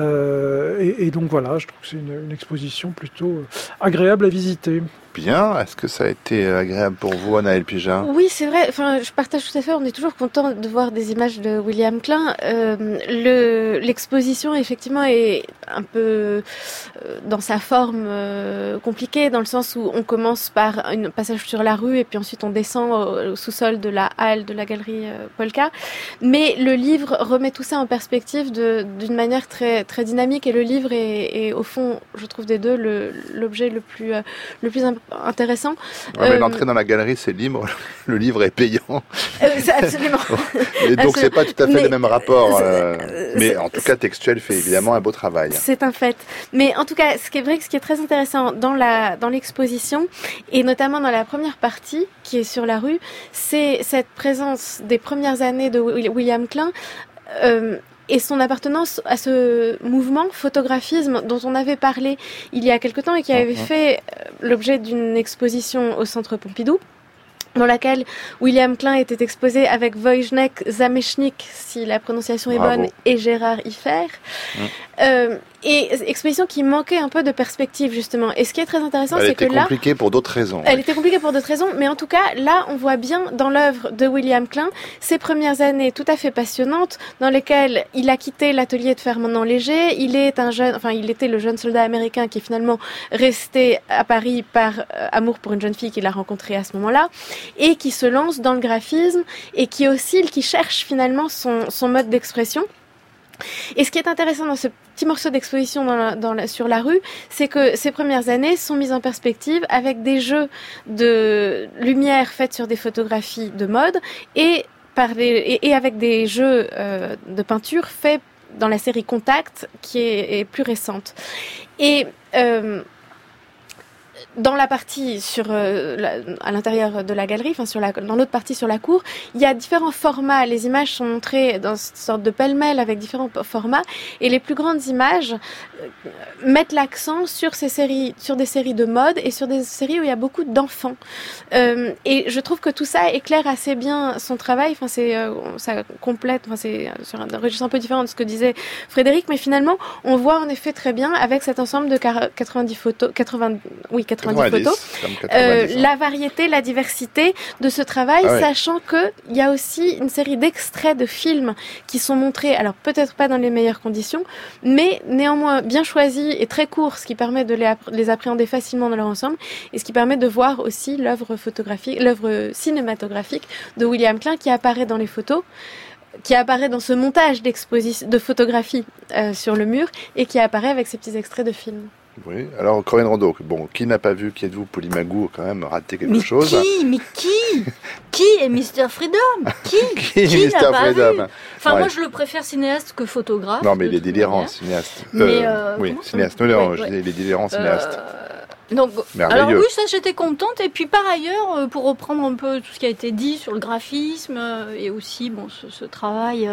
Euh, et, et donc voilà, je trouve que c'est une, une exposition plutôt agréable à visiter. Bien. Est-ce que ça a été agréable pour vous, Anaëlle Pijin ? Oui, c'est vrai. Enfin, je partage tout à fait. On est toujours content de voir des images de William Klein. Euh, le, l'exposition, effectivement, est un peu euh, dans sa forme euh, compliquée, dans le sens où on commence par un passage sur la rue et puis ensuite on descend au, au sous-sol de la halle de la galerie euh, Polka. Mais le livre remet tout ça en perspective de, d'une manière très, très dynamique, et le livre est, est au fond, je trouve, des deux, le, l'objet le plus, euh, le plus important. Intéressant. Ouais, mais euh, l'entrée dans la galerie, c'est libre. Le livre est payant. Euh, c'est absolument. Et donc, absolument. c'est pas tout à fait mais, le même rapport. Euh, c'est, mais c'est, en tout cas, Textuel fait évidemment un beau travail. C'est un fait. Mais en tout cas, ce qui est vrai, ce qui est très intéressant dans la dans l'exposition, et notamment dans la première partie qui est sur la rue, c'est cette présence des premières années de William Klein. Euh, Et son appartenance à ce mouvement photographisme dont on avait parlé il y a quelque temps et qui avait fait l'objet d'une exposition au Centre Pompidou, dans laquelle William Klein était exposé avec Wojciech Zamecznik, si la prononciation est Bravo. bonne, et Gérard Iffer. Mmh. Euh, et exposition qui manquait un peu de perspective, justement. Et ce qui est très intéressant, elle c'est que là... Elle était compliquée pour d'autres raisons. Elle oui. était compliquée pour d'autres raisons, mais en tout cas, là, on voit bien dans l'œuvre de William Klein ses premières années tout à fait passionnantes, dans lesquelles il a quitté l'atelier de Fernand Léger. Il est un jeune, enfin, il était le jeune soldat américain qui est finalement resté à Paris par euh, amour pour une jeune fille qu'il a rencontrée à ce moment-là, et qui se lance dans le graphisme, et qui oscille, qui cherche finalement son, son mode d'expression. Et ce qui est intéressant dans ce petit morceau d'exposition dans la, dans la, sur la rue, c'est que ces premières années sont mises en perspective avec des jeux de lumière faits sur des photographies de mode, et, par des, et, et avec des jeux euh, de peinture faits dans la série Contact, qui est, est plus récente. Et... Euh, dans la partie sur euh, la, à l'intérieur de la galerie, enfin sur la, dans l'autre partie sur la cour, il y a différents formats. Les images sont montrées dans une sorte de pêle-mêle avec différents formats, et les plus grandes images euh, mettent l'accent sur ces séries, sur des séries de mode et sur des séries où il y a beaucoup d'enfants. Euh, et je trouve que tout ça éclaire assez bien son travail. Enfin, c'est euh, ça complète. Enfin, c'est sur un registre un peu différent de ce que disait Frédéric, mais finalement, on voit en effet très bien avec cet ensemble de quatre-vingt-dix photos, quatre-vingts, oui, quatre-vingt-dix photos, euh, la variété, la diversité de ce travail, ah ouais. Sachant que il y a aussi une série d'extraits de films qui sont montrés, alors peut-être pas dans les meilleures conditions, mais néanmoins bien choisis et très courts, ce qui permet de les, app- les appréhender facilement dans leur ensemble, et ce qui permet de voir aussi l'œuvre photographique, l'œuvre cinématographique de William Klein qui apparaît dans les photos, qui apparaît dans ce montage d'exposition, de photographie euh, sur le mur, et qui apparaît avec ces petits extraits de films. Oui, alors Corinne Rondeau, bon, qui n'a pas vu, qui êtes-vous, Polymagou, quand même raté quelque mais chose. Mais qui Mais qui Qui est mister Freedom Qui Qui, qui mister Freedom? Enfin, ouais. moi, je le préfère cinéaste que photographe. Non, mais il est délirant, cinéaste. Mais euh, euh, oui, cinéaste. Non, non, ouais, je ouais. disais, il est délirant, cinéaste. Euh... Donc, Merveilleux. alors oui, ça j'étais contente. Et puis par ailleurs, euh, pour reprendre un peu tout ce qui a été dit sur le graphisme euh, et aussi bon ce, ce travail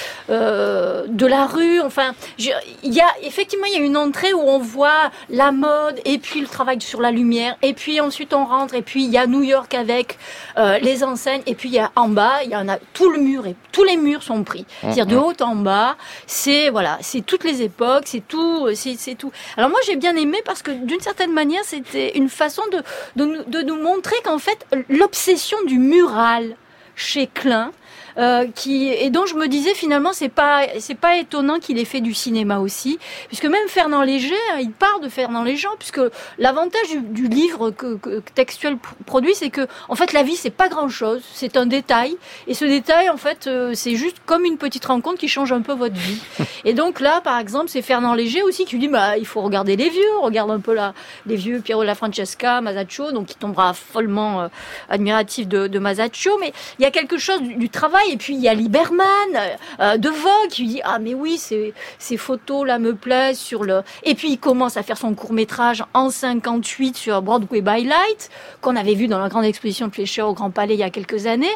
euh, de la rue. Enfin, je- il y a effectivement il y a une entrée où on voit la mode et puis le travail sur la lumière. Et puis ensuite on rentre et puis il y a New York avec euh, les enseignes. Et puis il y a en bas, il y en a tout le mur et tous les murs sont pris. C'est-à-dire de haut en bas, c'est voilà, c'est toutes les époques, c'est tout, c'est c'est tout. Alors moi j'ai bien aimé parce que d'une certaine manière c'était une façon de, de, nous- de nous montrer qu'en fait l'obsession du mural chez Klein, euh, qui et dont je me disais finalement c'est pas c'est pas étonnant qu'il ait fait du cinéma aussi, puisque même Fernand Léger, hein, il part de Fernand Léger, puisque l'avantage du, du livre que, que que textuel pr- produit, c'est que en fait la vie c'est pas grand chose, c'est un détail, et ce détail en fait euh, c'est juste comme une petite rencontre qui change un peu votre vie. Et donc là par exemple c'est Fernand Léger aussi qui lui dit bah il faut regarder les vieux, regarde un peu là les vieux Piero La Francesca, Masaccio, donc il tombera follement euh, admiratif de, de Masaccio, mais il y a quelque chose du, du travail. Et puis il y a Lieberman euh, de Vogue qui lui dit ah mais oui ces, ces photos là me plaisent sur le. Et puis il commence à faire son court métrage en cinquante-huit sur Broadway by Light qu'on avait vu dans la grande exposition de Fleischer au Grand Palais il y a quelques années.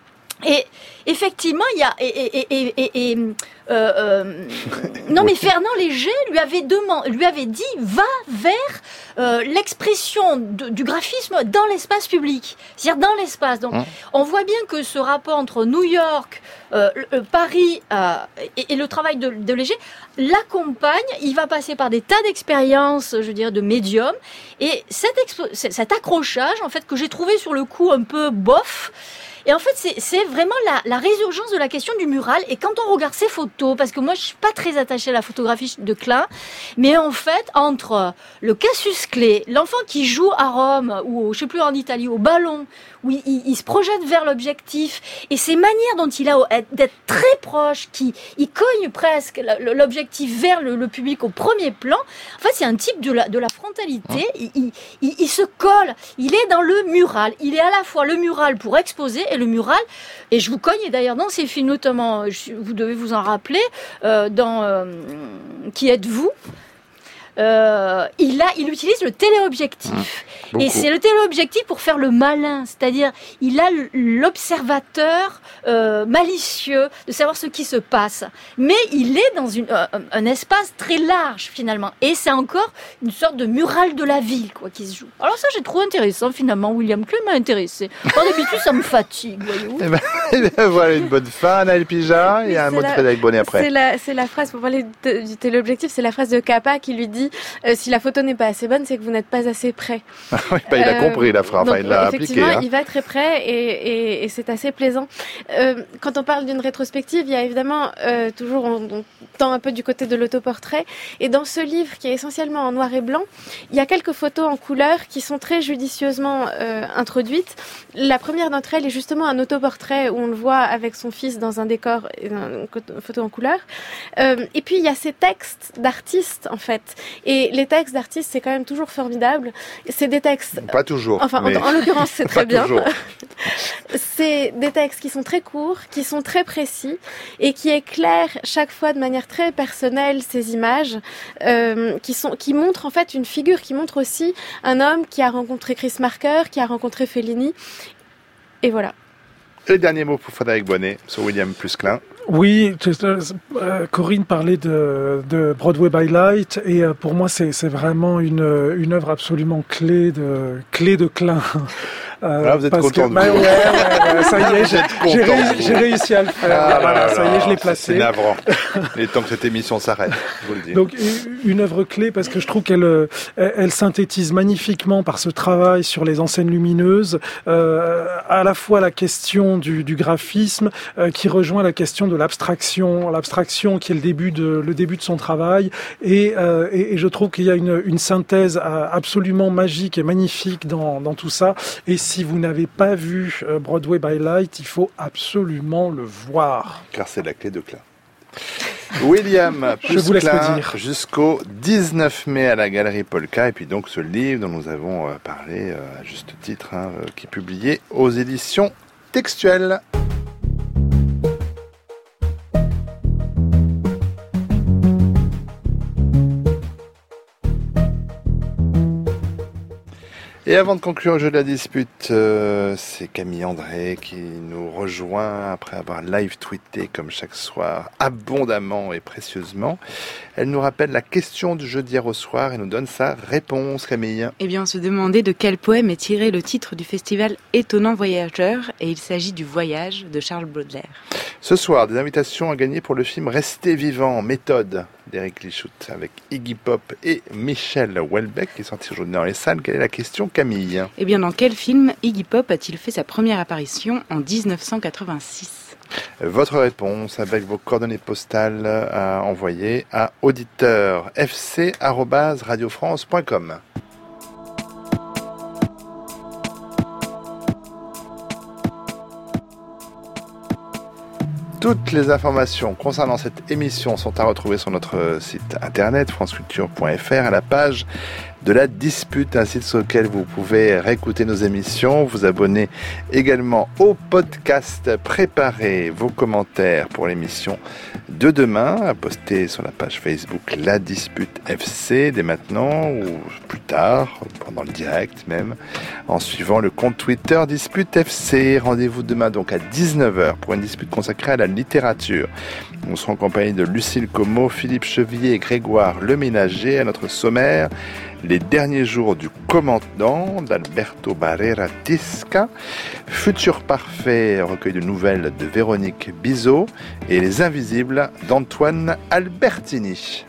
Et effectivement, il y a et et et et, et euh, euh, non mais Fernand Léger lui avait demandé, lui avait dit va vers euh, l'expression de, du graphisme dans l'espace public, c'est-à-dire dans l'espace. Donc, mmh. on voit bien que ce rapport entre New York, euh, euh, Paris euh, et, et le travail de, de Léger l'accompagne. Il va passer par des tas d'expériences, je veux dire, de médium, et cet, expo- cet accrochage en fait que j'ai trouvé sur le coup un peu bof. Et en fait, c'est, c'est vraiment la, la résurgence de la question du mural. Et quand on regarde ces photos, parce que moi, je suis pas très attachée à la photographie de Klein, mais en fait, entre le Cassius Clay, l'enfant qui joue à Rome, ou je sais plus en Italie, au ballon, où il, il, il se projette vers l'objectif, et ces manières dont il a d'être très proche, qui il cogne presque l'objectif vers le, le public au premier plan. En fait, c'est un type de la, de la frontalité. Il, il, il, il se colle. Il est dans le mural. Il est à la fois le mural pour exposer et le mural. Et je vous cogne, et d'ailleurs dans ces films, notamment, vous devez vous en rappeler, euh, dans euh, Qui êtes-vous ? Euh, il a, il utilise le téléobjectif. Mmh, et c'est le téléobjectif pour faire le malin, c'est-à-dire il a l'observateur euh, malicieux de savoir ce qui se passe. Mais il est dans une, euh, un espace très large finalement, et c'est encore une sorte de mural de la ville quoi qui se joue. Alors ça j'ai trouvé intéressant finalement. William Klein m'a intéressé. Par d'habitude ça me fatigue, voyez-vous. Et ben, et ben, voilà une bonne fin, Anaël Pija. Il y a un mot de Frédéric Bonnet après. C'est la, c'est la phrase pour parler de, du téléobjectif, c'est la phrase de Capa qui lui dit. Euh, si la photo n'est pas assez bonne, c'est que vous n'êtes pas assez près. oui, bah, il a compris la phrase, enfin, il l'a appliqué. Effectivement, hein. il va très près et, et, et c'est assez plaisant. Euh, quand on parle d'une rétrospective, il y a évidemment euh, toujours, on, on tend un peu du côté de l'autoportrait. Et dans ce livre, qui est essentiellement en noir et blanc, il y a quelques photos en couleur qui sont très judicieusement euh, introduites. La première d'entre elles est justement un autoportrait où on le voit avec son fils dans un décor, une photo en couleur. Euh, et puis il y a ces textes d'artistes en fait. Et les textes d'artistes, c'est quand même toujours formidable. C'est des textes... Pas toujours. Enfin, mais... en, en l'occurrence, c'est très bien. Toujours. C'est des textes qui sont très courts, qui sont très précis et qui éclairent chaque fois de manière très personnelle ces images, euh, qui sont, qui montrent en fait une figure, qui montre aussi un homme qui a rencontré Chris Marker, qui a rencontré Fellini. Et voilà. Et le dernier mot pour Frédéric Bonnet sur William plus Klein. Oui, euh, Corinne parlait de, de Broadway by Light et euh, pour moi c'est, c'est vraiment une, une œuvre absolument clé de, clé de Klein. Euh, ah, vous êtes content que, de bah, vous. Ouais, ouais, ouais, ça y est, j'ai, j'ai, réussi, j'ai réussi à le faire. Ah, voilà, là, ça y est, je l'ai placé. C'est navrant. Il est temps que cette émission s'arrête, je vous le dis. Donc une œuvre clé parce que je trouve qu'elle elle, elle synthétise magnifiquement par ce travail sur les enseignes lumineuses euh, à la fois la question du, du graphisme euh, qui rejoint la question de l'abstraction, l'abstraction qui est le début de le début de son travail et, euh, et, et je trouve qu'il y a une, une synthèse absolument magique et magnifique dans, dans tout ça. Et si vous n'avez pas vu Broadway by Light, il faut absolument le voir. Car c'est la clé de Klein. William plus Je vous laisse Klein le dire. Jusqu'au dix-neuf mai à la Galerie Polka. Et puis donc ce livre dont nous avons parlé à juste titre, hein, qui est publié aux éditions textuelles. Et avant de conclure le jeu de la dispute, euh, c'est Camille André qui nous rejoint après avoir live tweeté comme chaque soir, abondamment et précieusement. Elle nous rappelle la question du jeu d'hier au soir et nous donne sa réponse, Camille. Eh bien, on se demandait de quel poème est tiré le titre du festival Étonnant Voyageur, et il s'agit du Voyage de Charles Baudelaire. Ce soir, des invitations à gagner pour le film Restez vivant, méthode d'Éric Lichout avec Iggy Pop et Michel Houellebecq qui est sorti aujourd'hui dans les salles. Quelle est la question, Camille ? Eh bien, dans quel film Iggy Pop a-t-il fait sa première apparition en dix-neuf cent quatre-vingt-six ? Votre réponse avec vos coordonnées postales à envoyer à auditeur f c arobase radio france point com. Toutes les informations concernant cette émission sont à retrouver sur notre site internet franceculture point f r à la page de la dispute, un site sur lequel vous pouvez réécouter nos émissions, vous abonner également au podcast, préparer vos commentaires pour l'émission de demain, à poster sur la page Facebook La Dispute F C dès maintenant ou plus tard, pendant le direct même, en suivant le compte Twitter Dispute F C. Rendez-vous demain donc à dix-neuf heures pour une dispute consacrée à la littérature. On sera en compagnie de Lucille Como, Philippe Chevillier et Grégoire Leménager. À notre sommaire, les derniers jours du commandant d'Alberto Barrera Tisca, Futur parfait, recueil de nouvelles de Véronique Bizot et Les Invisibles d'Antoine Albertini.